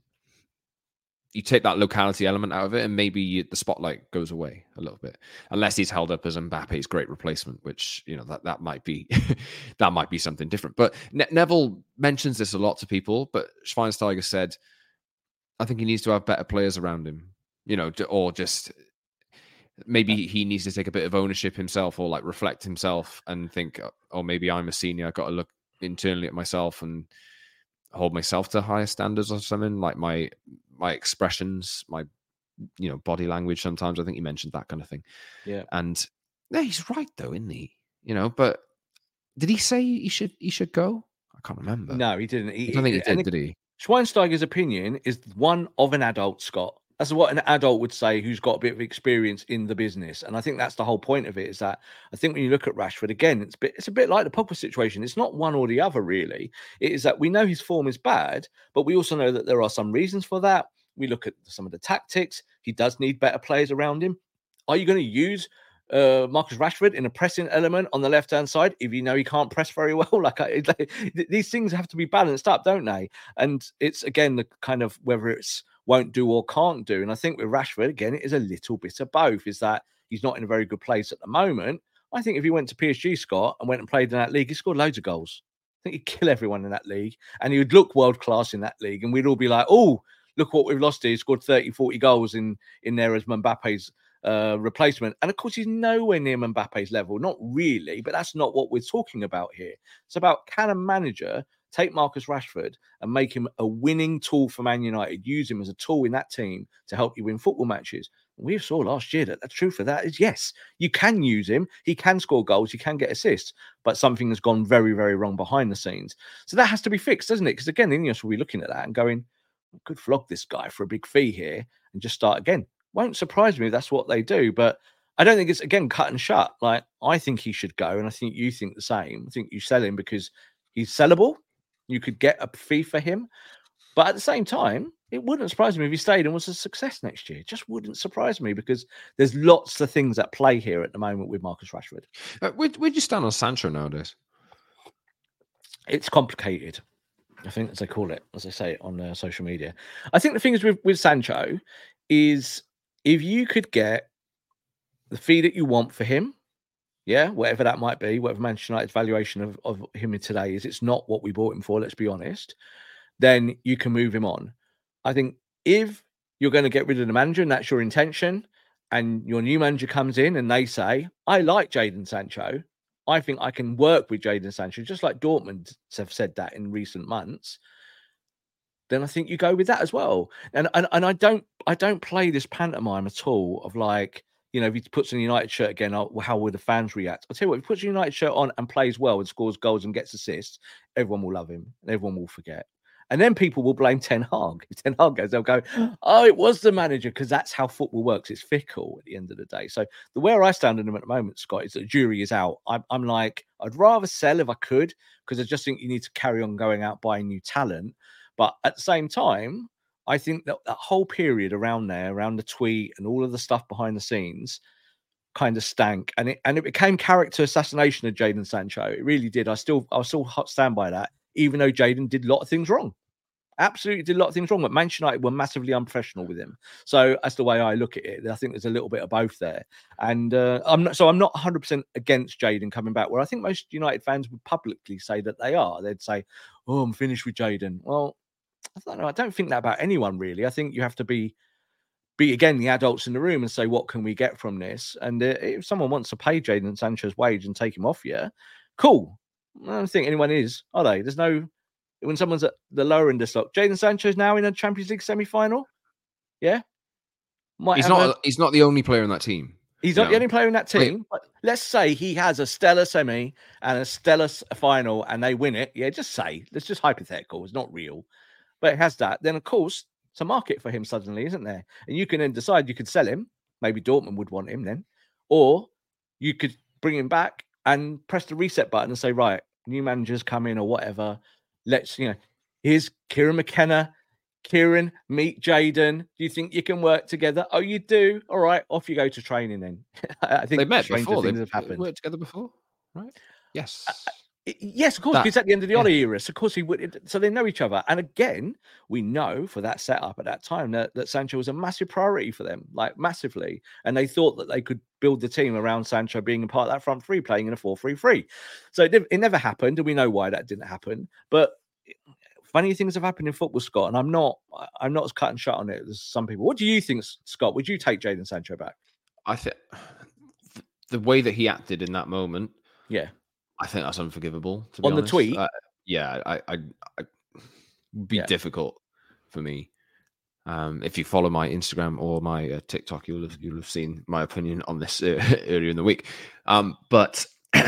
you take that locality element out of it, and maybe the spotlight goes away a little bit, unless he's held up as Mbappe's great replacement, which that might be that might be something different. But Neville mentions this a lot to people, but Schweinsteiger said, I think he needs to have better players around him, or just maybe he needs to take a bit of ownership himself, or like reflect himself and think, oh, maybe I'm a senior, I've got to look internally at myself and hold myself to higher standards or something, like my expressions, my body language. Sometimes I think he mentioned that kind of thing.
Yeah,
and he's right though, isn't he? But did he say he should go? I can't remember.
No, he didn't.
I don't think he did he?
Schweinsteiger's opinion is one of an adult, Scott. That's what an adult would say who's got a bit of experience in the business. And I think that's the whole point of it, is that I think when you look at Rashford, again, it's a bit like the Pogba situation. It's not one or the other, really. It is that we know his form is bad, but we also know that there are some reasons for that. We look at some of the tactics. He does need better players around him. Are you going to use Marcus Rashford in a pressing element on the left-hand side if you know he can't press very well? These things have to be balanced up, don't they? And it's, again, the kind of whether it's won't do or can't do. And I think with Rashford, again, it is a little bit of both, is that he's not in a very good place at the moment. I think if he went to PSG, Scott, and went and played in that league, he scored loads of goals. I think he'd kill everyone in that league, and he would look world-class in that league, and we'd all be like, oh, look what we've lost here. He scored 30, 40 goals in there as Mbappe's replacement. And of course, he's nowhere near Mbappe's level. Not really, but that's not what we're talking about here. It's about, can a manager take Marcus Rashford and make him a winning tool for Man United. Use him as a tool in that team to help you win football matches. We saw last year that the truth of that is, yes, you can use him. He can score goals. He can get assists, but something has gone very, very wrong behind the scenes. So that has to be fixed, doesn't it? Because again, Ineos will be looking at that and going, we could flog this guy for a big fee here and just start again. Won't surprise me if that's what they do, but I don't think it's, again, cut and shut. Like, I think he should go, and I think you think the same. I think you sell him because he's sellable. You could get a fee for him. But at the same time, it wouldn't surprise me if he stayed and was a success next year. It just wouldn't surprise me because there's lots of things at play here at the moment with Marcus Rashford.
Where'd you stand on Sancho nowadays?
It's complicated, I think, as they call it, as they say it on social media. I think the thing is with Sancho is if you could get the fee that you want for him, yeah, whatever that might be, whatever Manchester United's valuation of him today is, it's not what we bought him for, let's be honest, then you can move him on. I think if you're going to get rid of the manager and that's your intention, and your new manager comes in and they say, I like Jadon Sancho, I think I can work with Jadon Sancho, just like Dortmund have said that in recent months, then I think you go with that as well. And I don't play this pantomime at all of like, you know, if he puts on a United shirt again, how will the fans react? I'll tell you what, if he puts a United shirt on and plays well and scores goals and gets assists, everyone will love him and everyone will forget. And then people will blame Ten Hag. If Ten Hag goes, they'll go, oh, it was the manager, because that's how football works. It's fickle at the end of the day. So where I stand on him at the moment, Scott, is that the jury is out. I'm like, I'd rather sell if I could, because I just think you need to carry on going out buying new talent. But at the same time, I think that whole period around there, around the tweet and all of the stuff behind the scenes, kind of stank, and it became character assassination of Jadon Sancho. It really did. I still stand by that, even though Jadon did a lot of things wrong. Absolutely did a lot of things wrong, but Manchester United were massively unprofessional with him. So that's the way I look at it. I think there's a little bit of both there, and I'm not 100% against Jadon coming back. Where I think most United fans would publicly say that they are. They'd say, "Oh, I'm finished with Jadon." Well, I don't know. I don't think that about anyone really. I think you have to be again the adults in the room and say, what can we get from this? And if someone wants to pay Jadon Sancho's wage and take him off you, cool. I don't think anyone is, are they? There's no, when someone's at the lower end of stock. Jadon Sancho's now in a Champions League semi-final. Yeah.
He's not the only player in that team.
He's not the only player in that team. But let's say he has a stellar semi and a stellar final and they win it. Yeah, just say, it's just hypothetical. It's not real. But it has that. Then, of course, it's a market for him suddenly, isn't there? And you can then decide you could sell him. Maybe Dortmund would want him then. Or you could bring him back and press the reset button and say, right, new managers come in or whatever. Let's, here's Kieran McKenna. Kieran, meet Jadon. Do you think you can work together? Oh, you do? All right, off you go to training then. I think
they met before.
Things have happened.
Worked together before, right? Yes.
Yes, of course. He's at the end of the Ole era. So, of course, he would. So they know each other. And again, we know for that setup at that time that Sancho was a massive priority for them, like massively. And they thought that they could build the team around Sancho being a part of that front three, playing in a 4-3-3. So it never happened. And we know why that didn't happen. But funny things have happened in football, Scott. And I'm not as cut and shut on it as some people. What do you think, Scott? Would you take Jadon Sancho back?
I think the way that he acted in that moment.
Yeah.
I think that's unforgivable. To be
on
honest.
The tweet,
I would be difficult for me. If you follow my Instagram or my TikTok, you'll have seen my opinion on this earlier in the week. But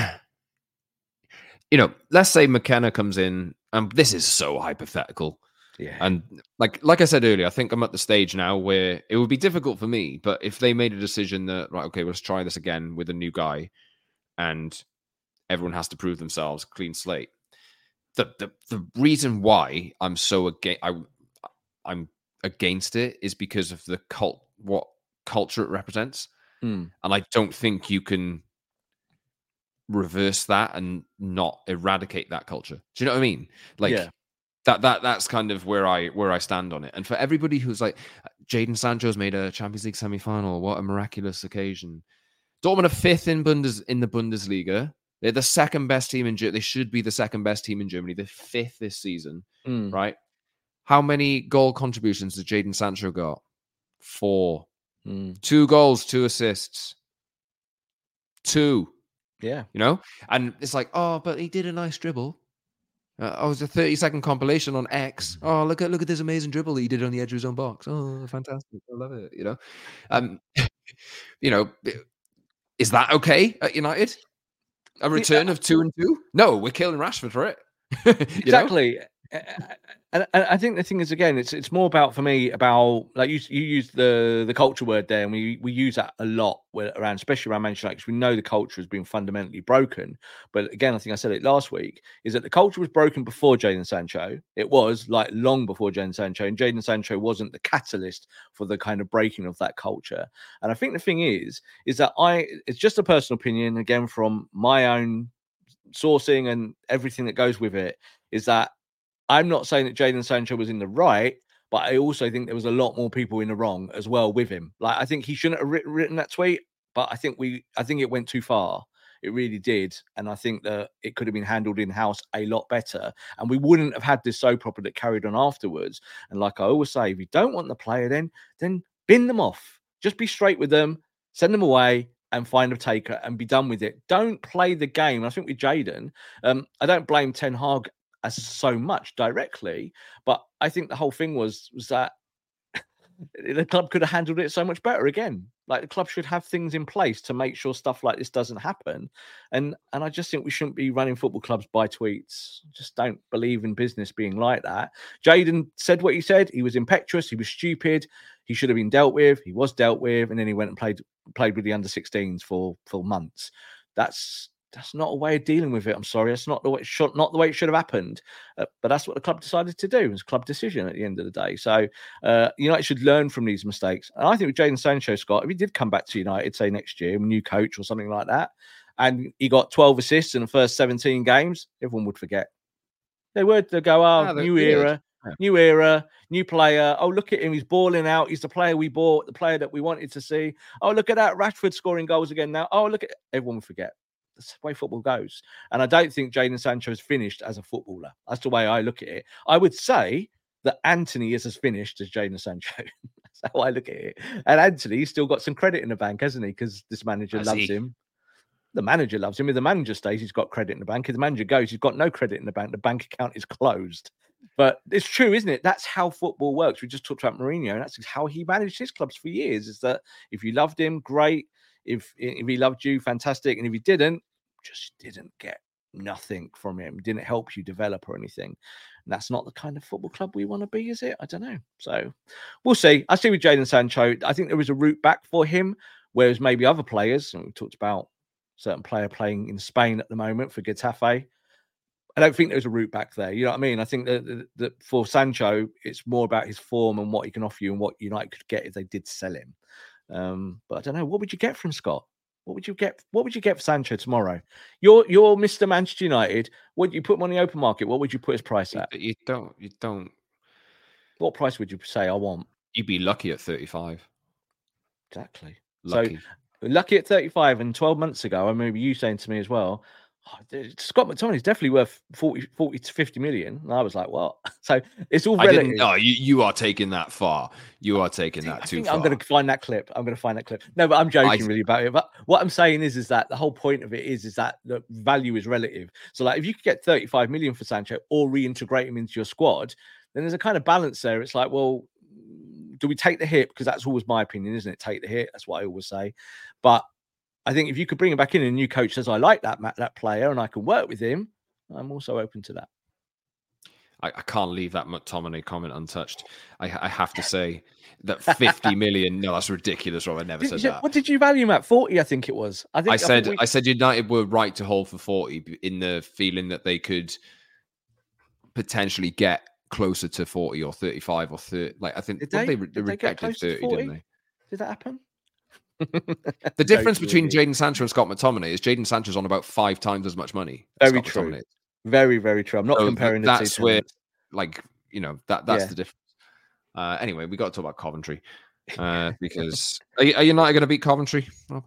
let's say McKenna comes in, and this is so hypothetical.
Yeah,
and like I said earlier, I think I'm at the stage now where it would be difficult for me. But if they made a decision that let's try this again with a new guy, and everyone has to prove themselves, clean slate. The reason why I'm so I'm against it is because of the what culture it represents, and I don't think you can reverse that and not eradicate that culture. Do you know what I mean? That's kind of where I stand on it. And for everybody who's like, Jadon Sancho's made a Champions League semi-final, what a miraculous occasion. Dortmund are fifth in the Bundesliga. They're the second best team in Germany. They should be the second best team in Germany. They're fifth this season, right? How many goal contributions did Jadon Sancho got? 4. 2 goals, 2 assists. 2.
Yeah.
And it's like, oh, but he did a nice dribble. It's a 30-second compilation on X. Oh, look at this amazing dribble that he did on the edge of his own box. Oh, fantastic! I love it. You know, is that okay at United? A return of 2 and 2? No, we're killing Rashford for it.
Exactly. And I think the thing is, again, it's more about, for me, about, like, you used the culture word there, and we use that a lot around, especially around Manchester United, because we know the culture has been fundamentally broken. But again, I think I said it last week, is that the culture was broken before Jadon Sancho. It was like long before Jadon Sancho, and Jadon Sancho wasn't the catalyst for the kind of breaking of that culture. And I think the thing is that it's just a personal opinion, again, from my own sourcing and everything that goes with it, is that I'm not saying that Jadon Sancho was in the right, but I also think there was a lot more people in the wrong as well with him. Like, I think he shouldn't have written that tweet, but I think it went too far. It really did. And I think that it could have been handled in-house a lot better. And we wouldn't have had this soap opera that carried on afterwards. And like I always say, if you don't want the player, then bin them off. Just be straight with them, send them away, and find a taker and be done with it. Don't play the game. I think with Jadon, I don't blame Ten Hag as so much directly, but I think the whole thing was that the club could have handled it so much better. Again, like, the club should have things in place to make sure stuff like this doesn't happen. And I just think we shouldn't be running football clubs by tweets. Just don't believe in business being like that. Jadon said what he said. He was impetuous. He was stupid. He should have been dealt with. He was dealt with, and then he went and played with the under-16s for months. That's not a way of dealing with it. I'm sorry. That's not the way it should have happened. But that's what the club decided to do. It was a club decision at the end of the day. So United should learn from these mistakes. And I think with Jadon Sancho, Scott, if he did come back to United, say next year, a new coach or something like that, and he got 12 assists in the first 17 games, everyone would forget. They would. They'd go, new era, new player. Oh, look at him. He's balling out. He's the player we bought, the player that we wanted to see. Oh, look at that. Rashford scoring goals again now. Oh, look at everyone would forget. That's the way football goes. And I don't think Jadon Sancho is finished as a footballer. That's the way I look at it. I would say that Anthony is as finished as Jadon Sancho. That's how I look at it. And Anthony's still got some credit in the bank, hasn't he? Because this manager loves him. The manager loves him. If the manager stays, he's got credit in the bank. If the manager goes, he's got no credit in the bank. The bank account is closed. But it's true, isn't it? That's how football works. We just talked about Mourinho, and that's how he managed his clubs for years, is that if you loved him, great. If he loved you, fantastic. And if he didn't, just didn't get nothing from him. Didn't help you develop or anything. And that's not the kind of football club we want to be, is it? I don't know. So we'll see. I see with Jadon Sancho, I think there is a route back for him, whereas maybe other players, and we talked about certain player playing in Spain at the moment for Getafe, I don't think there's a route back there. You know what I mean? I think that for Sancho, it's more about his form and what he can offer you and what United could get if they did sell him. But I don't know. What would you get from Scott? What would you get? What would you get for Sancho tomorrow? You're Mr. Manchester United. Would you put him on the open market? What would you put his price at?
You don't.
What price would you say I want?
You'd be lucky at 35.
Exactly.
Lucky.
So lucky at 35. And 12 months ago, I remember you saying to me as well, Scott McTominay is definitely worth 40 to 50 million. And I was like, what? So it's all relative.
No, you are taking that far. You are taking that too far.
I'm going to find that clip. No, but I'm joking really about it. But what I'm saying is that the whole point of it is that the value is relative. So like, if you could get 35 million for Sancho or reintegrate him into your squad, then there's a kind of balance there. It's like, well, do we take the hit? Because that's always my opinion, isn't it? Take the hit. That's what I always say. But I think if you could bring him back in and a new coach says, I like that player and I can work with him, I'm also open to that.
I can't leave that McTominay comment untouched. I have to say that 50 million, no, that's ridiculous, Rob. I never said that.
What did you value him at? 40, I think it was. I
said United were right to hold for 40 in the feeling that they could potentially get closer to 40 or 35 or 30. Like, I think they rejected 30, didn't they?
Did that happen?
The difference between Jadon Sancho and Scott McTominay is Jadon Sancho's on about 5 times as much money.
Very true. Very, very true. I'm not comparing the two.
That's where, like, you know, that's the difference. Anyway, we got to talk about Coventry because are United going to beat Coventry, Rob?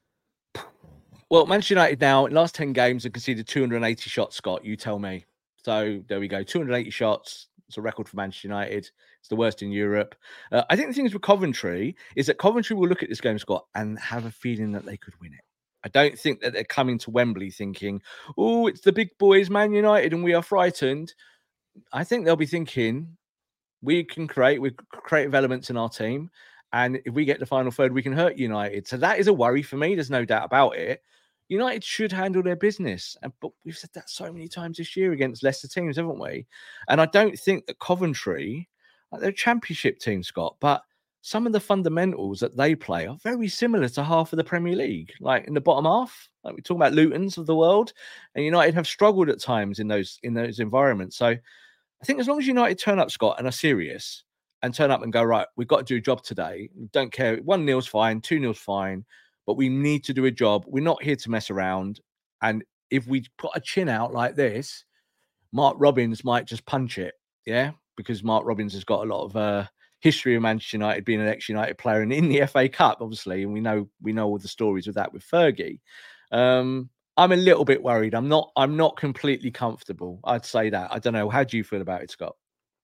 Well, Manchester United now, in the last 10 games, have conceded 280 shots, Scott. You tell me. So there we go. 280 shots. It's a record for Manchester United. It's the worst in Europe. I think the thing is with Coventry is that Coventry will look at this game, Scott, and have a feeling that they could win it. I don't think that they're coming to Wembley thinking, oh, it's the big boys, Man United, and we are frightened. I think they'll be thinking, we can create with creative elements in our team. And if we get the final third, we can hurt United. So that is a worry for me. There's no doubt about it. United should handle their business. But we've said that so many times this year against lesser teams, haven't we? And I don't think that Coventry, they're a championship team, Scott, but some of the fundamentals that they play are very similar to half of the Premier League. Like in the bottom half, like we're talking about Luton's of the world, and United have struggled at times in those environments. So I think as long as United turn up, Scott, and are serious and turn up and go, right, we've got to do a job today. Don't care. 1-0's fine, 2-0's fine, but we need to do a job. We're not here to mess around. And if we put a chin out like this, Mark Robins might just punch it. Yeah, because Mark Robins has got a lot of history of Manchester United, being an ex-United player and in the FA Cup, obviously. And we know all the stories with that with Fergie. I'm a little bit worried. I'm not completely comfortable. I'd say that. I don't know. How do you feel about it, Scott?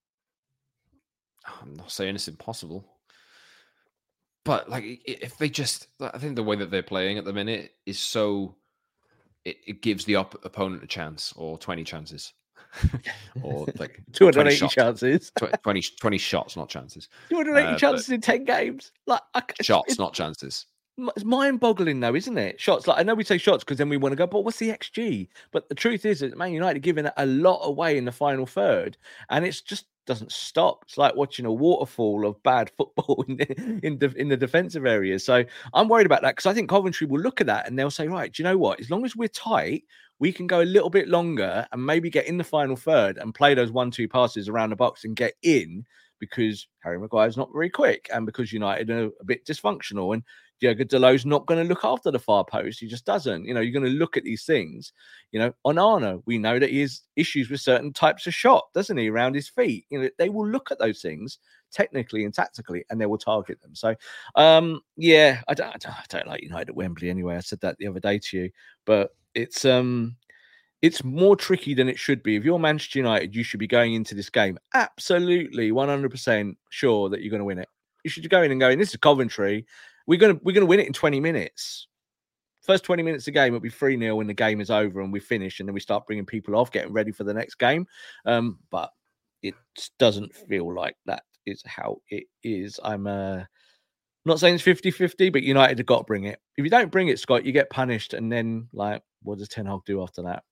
I'm not saying it's impossible, but like if they just, I think the way that they're playing at the minute is so it gives the opponent a chance or 20 chances, or like
280 chances,
20 shots, not chances.
280 chances in 10 games, like
shots, not chances.
It's mind-boggling, though, isn't it? Shots, like I know we say shots because then we want to go, but what's the XG? But the truth is that Man United are giving a lot away in the final third, and it just doesn't stop. It's like watching a waterfall of bad football in the defensive areas. So I'm worried about that because I think Coventry will look at that and they'll say, right, do you know what? As long as we're tight, we can go a little bit longer and maybe get in the final third and play those 1-2 passes around the box and get in, because Harry Maguire's not very quick and because United are a bit dysfunctional, and Diogo Dalot's not going to look after the far post. He just doesn't. You're going to look at these things. Onana, we know that he has issues with certain types of shot, doesn't he, around his feet? They will look at those things technically and tactically, and they will target them. So, yeah, I don't like United at Wembley anyway. I said that the other day to you, but it's more tricky than it should be. If you're Manchester United, you should be going into this game absolutely 100% sure that you're going to win it. You should go in and go, this is Coventry. We're going to win it in 20 minutes. First 20 minutes of the game will be 3-0 when the game is over and we finish, and then we start bringing people off, getting ready for the next game. But it doesn't feel like that is how it is. I'm not saying it's 50-50, but United have got to bring it. If you don't bring it, Scott, you get punished, and then what does Ten Hag do after that?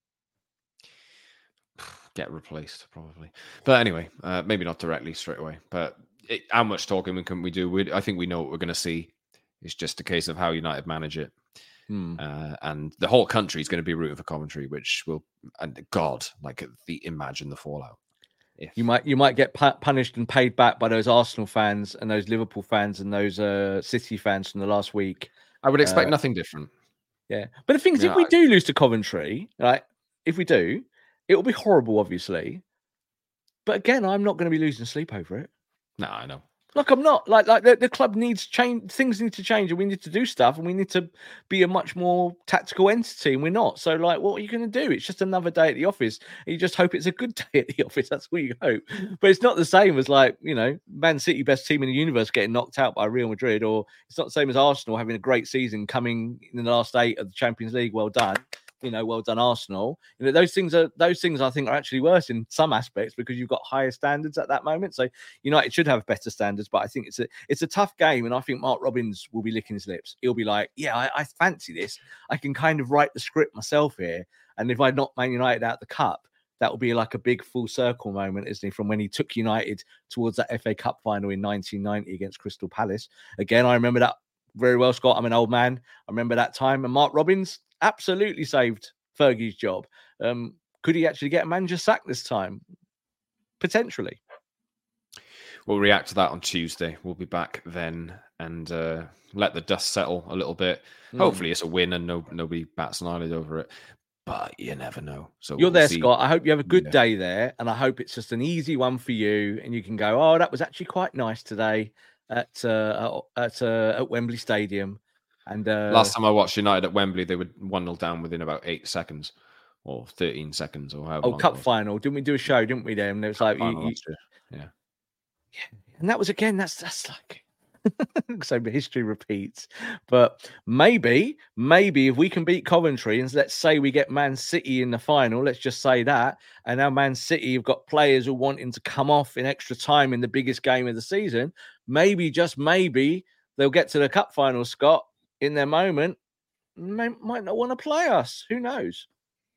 Get replaced, probably. But anyway, maybe not directly straight away. But how much talking can we do? I think we know what we're going to see. It's just a case of how United manage it. And the whole country is going to be rooting for Coventry, which will, and God, imagine the fallout.
You might get punished and paid back by those Arsenal fans and those Liverpool fans and those City fans from the last week.
I would expect nothing different.
Yeah. But the thing is, if we do lose to Coventry, right, if we do, it will be horrible, obviously. But again, I'm not going to be losing sleep over it.
No, I know.
I'm not. The club needs change. Things need to change, and we need to do stuff, and we need to be a much more tactical entity, and we're not. So, what are you going to do? It's just another day at the office. And you just hope it's a good day at the office. That's what you hope. But it's not the same as Man City, best team in the universe, getting knocked out by Real Madrid, or it's not the same as Arsenal having a great season, coming in the last 8 of the Champions League. Well done. Well done, Arsenal. Those things I think are actually worse in some aspects because you've got higher standards at that moment. So United should have better standards, but I think it's a tough game, and I think Mark Robins will be licking his lips. He'll be like, yeah, I fancy this. I can kind of write the script myself here, and if I knock Man United out the cup, that will be like a big full circle moment, isn't it? From when he took United towards that FA Cup final in 1990 against Crystal Palace. Again, I remember that very well, Scott. I'm an old man. I remember that time, and Mark Robins absolutely saved Fergie's job. Could he actually get a manager sacked this time? Potentially.
We'll react to that on Tuesday. We'll be back then and let the dust settle a little bit. Hopefully it's a win and nobody bats an eyelid over it. But you never know. So
you're there, Scott. I hope you have a good day there, and I hope it's just an easy one for you, and you can go, oh, that was actually quite nice today at Wembley Stadium. And
last time I watched United at Wembley, they were 1-0 down within about 8 seconds or 13 seconds or however.
Oh, cup final. Didn't we do a show, didn't we, then? It was like,
yeah.
And that was, again, that's like, So history repeats. But maybe if we can beat Coventry, and let's say we get Man City in the final, let's just say that, and now Man City have got players who are wanting to come off in extra time in the biggest game of the season, maybe, just maybe, they'll get to the cup final, Scott, in their moment, might not want to play us. Who knows?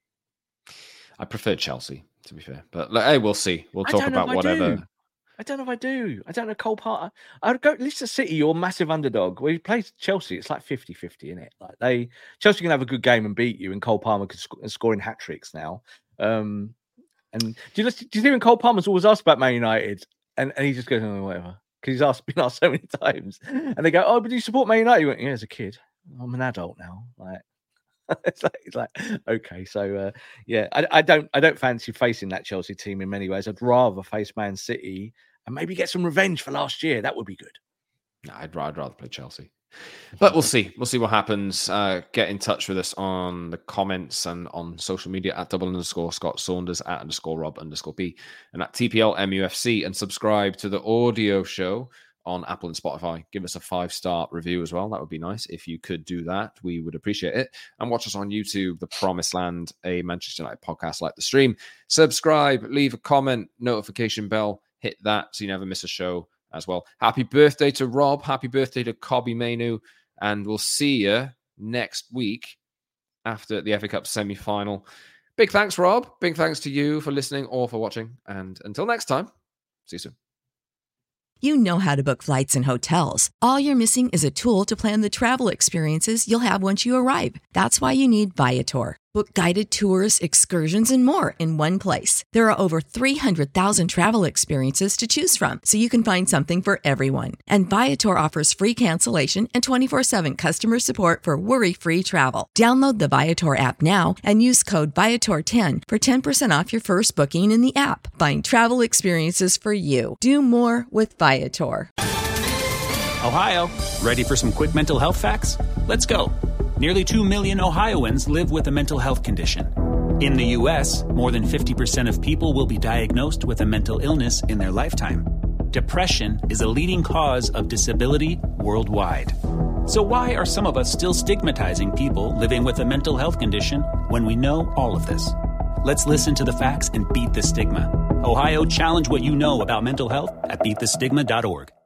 I
prefer Chelsea, to be fair. But hey, we'll see. We'll talk about whatever.
I don't know if I do. I don't know Cole Palmer. I would go Leicester City, you're a massive underdog. When you play Chelsea, it's like 50-50, isn't it? Like Chelsea can have a good game and beat you, and Cole Palmer can scoring hat-tricks now. And do you see when Cole Palmer's always asked about Man United, and he just goes, oh, whatever. Because he's been asked so many times. And they go, oh, but do you support Man United? He went, yeah, as a kid. I'm an adult now. Like, it's like okay, so yeah, I don't fancy facing that Chelsea team in many ways. I'd rather face Man City and maybe get some revenge for last year. That would be good.
No, I'd rather play Chelsea, but we'll see. We'll see what happens. Get in touch with us on the comments and on social media at @_Scott Saunders, at @Rob_B, and at TPL MUFC, and subscribe to the audio show on Apple and Spotify. Give us a 5-star review as well. That would be nice if you could do that. We would appreciate it. And watch us on YouTube, The Promised Land, a Manchester United podcast like the stream. Subscribe, leave a comment, notification bell, hit that so you never miss a show as well. Happy birthday to Rob. Happy birthday to Kobbie Mainoo. And we'll see you next week after the FA Cup semi-final. Big thanks, Rob. Big thanks to you for listening or for watching. And until next time, see you soon.
You know how to book flights and hotels. All you're missing is a tool to plan the travel experiences you'll have once you arrive. That's why you need Viator. Book guided tours, excursions, and more in one place. There are over 300,000 travel experiences to choose from, so you can find something for everyone. And Viator offers free cancellation and 24/7 customer support for worry-free travel. Download the Viator app now and use code Viator10 for 10% off your first booking in the app. Find travel experiences for you. Do more with Viator.
Ohio, ready for some quick mental health facts? Let's go. Nearly 2 million Ohioans live with a mental health condition. In the U.S., more than 50% of people will be diagnosed with a mental illness in their lifetime. Depression is a leading cause of disability worldwide. So why are some of us still stigmatizing people living with a mental health condition when we know all of this? Let's listen to the facts and beat the stigma. Ohio, challenge what you know about mental health at beatthestigma.org.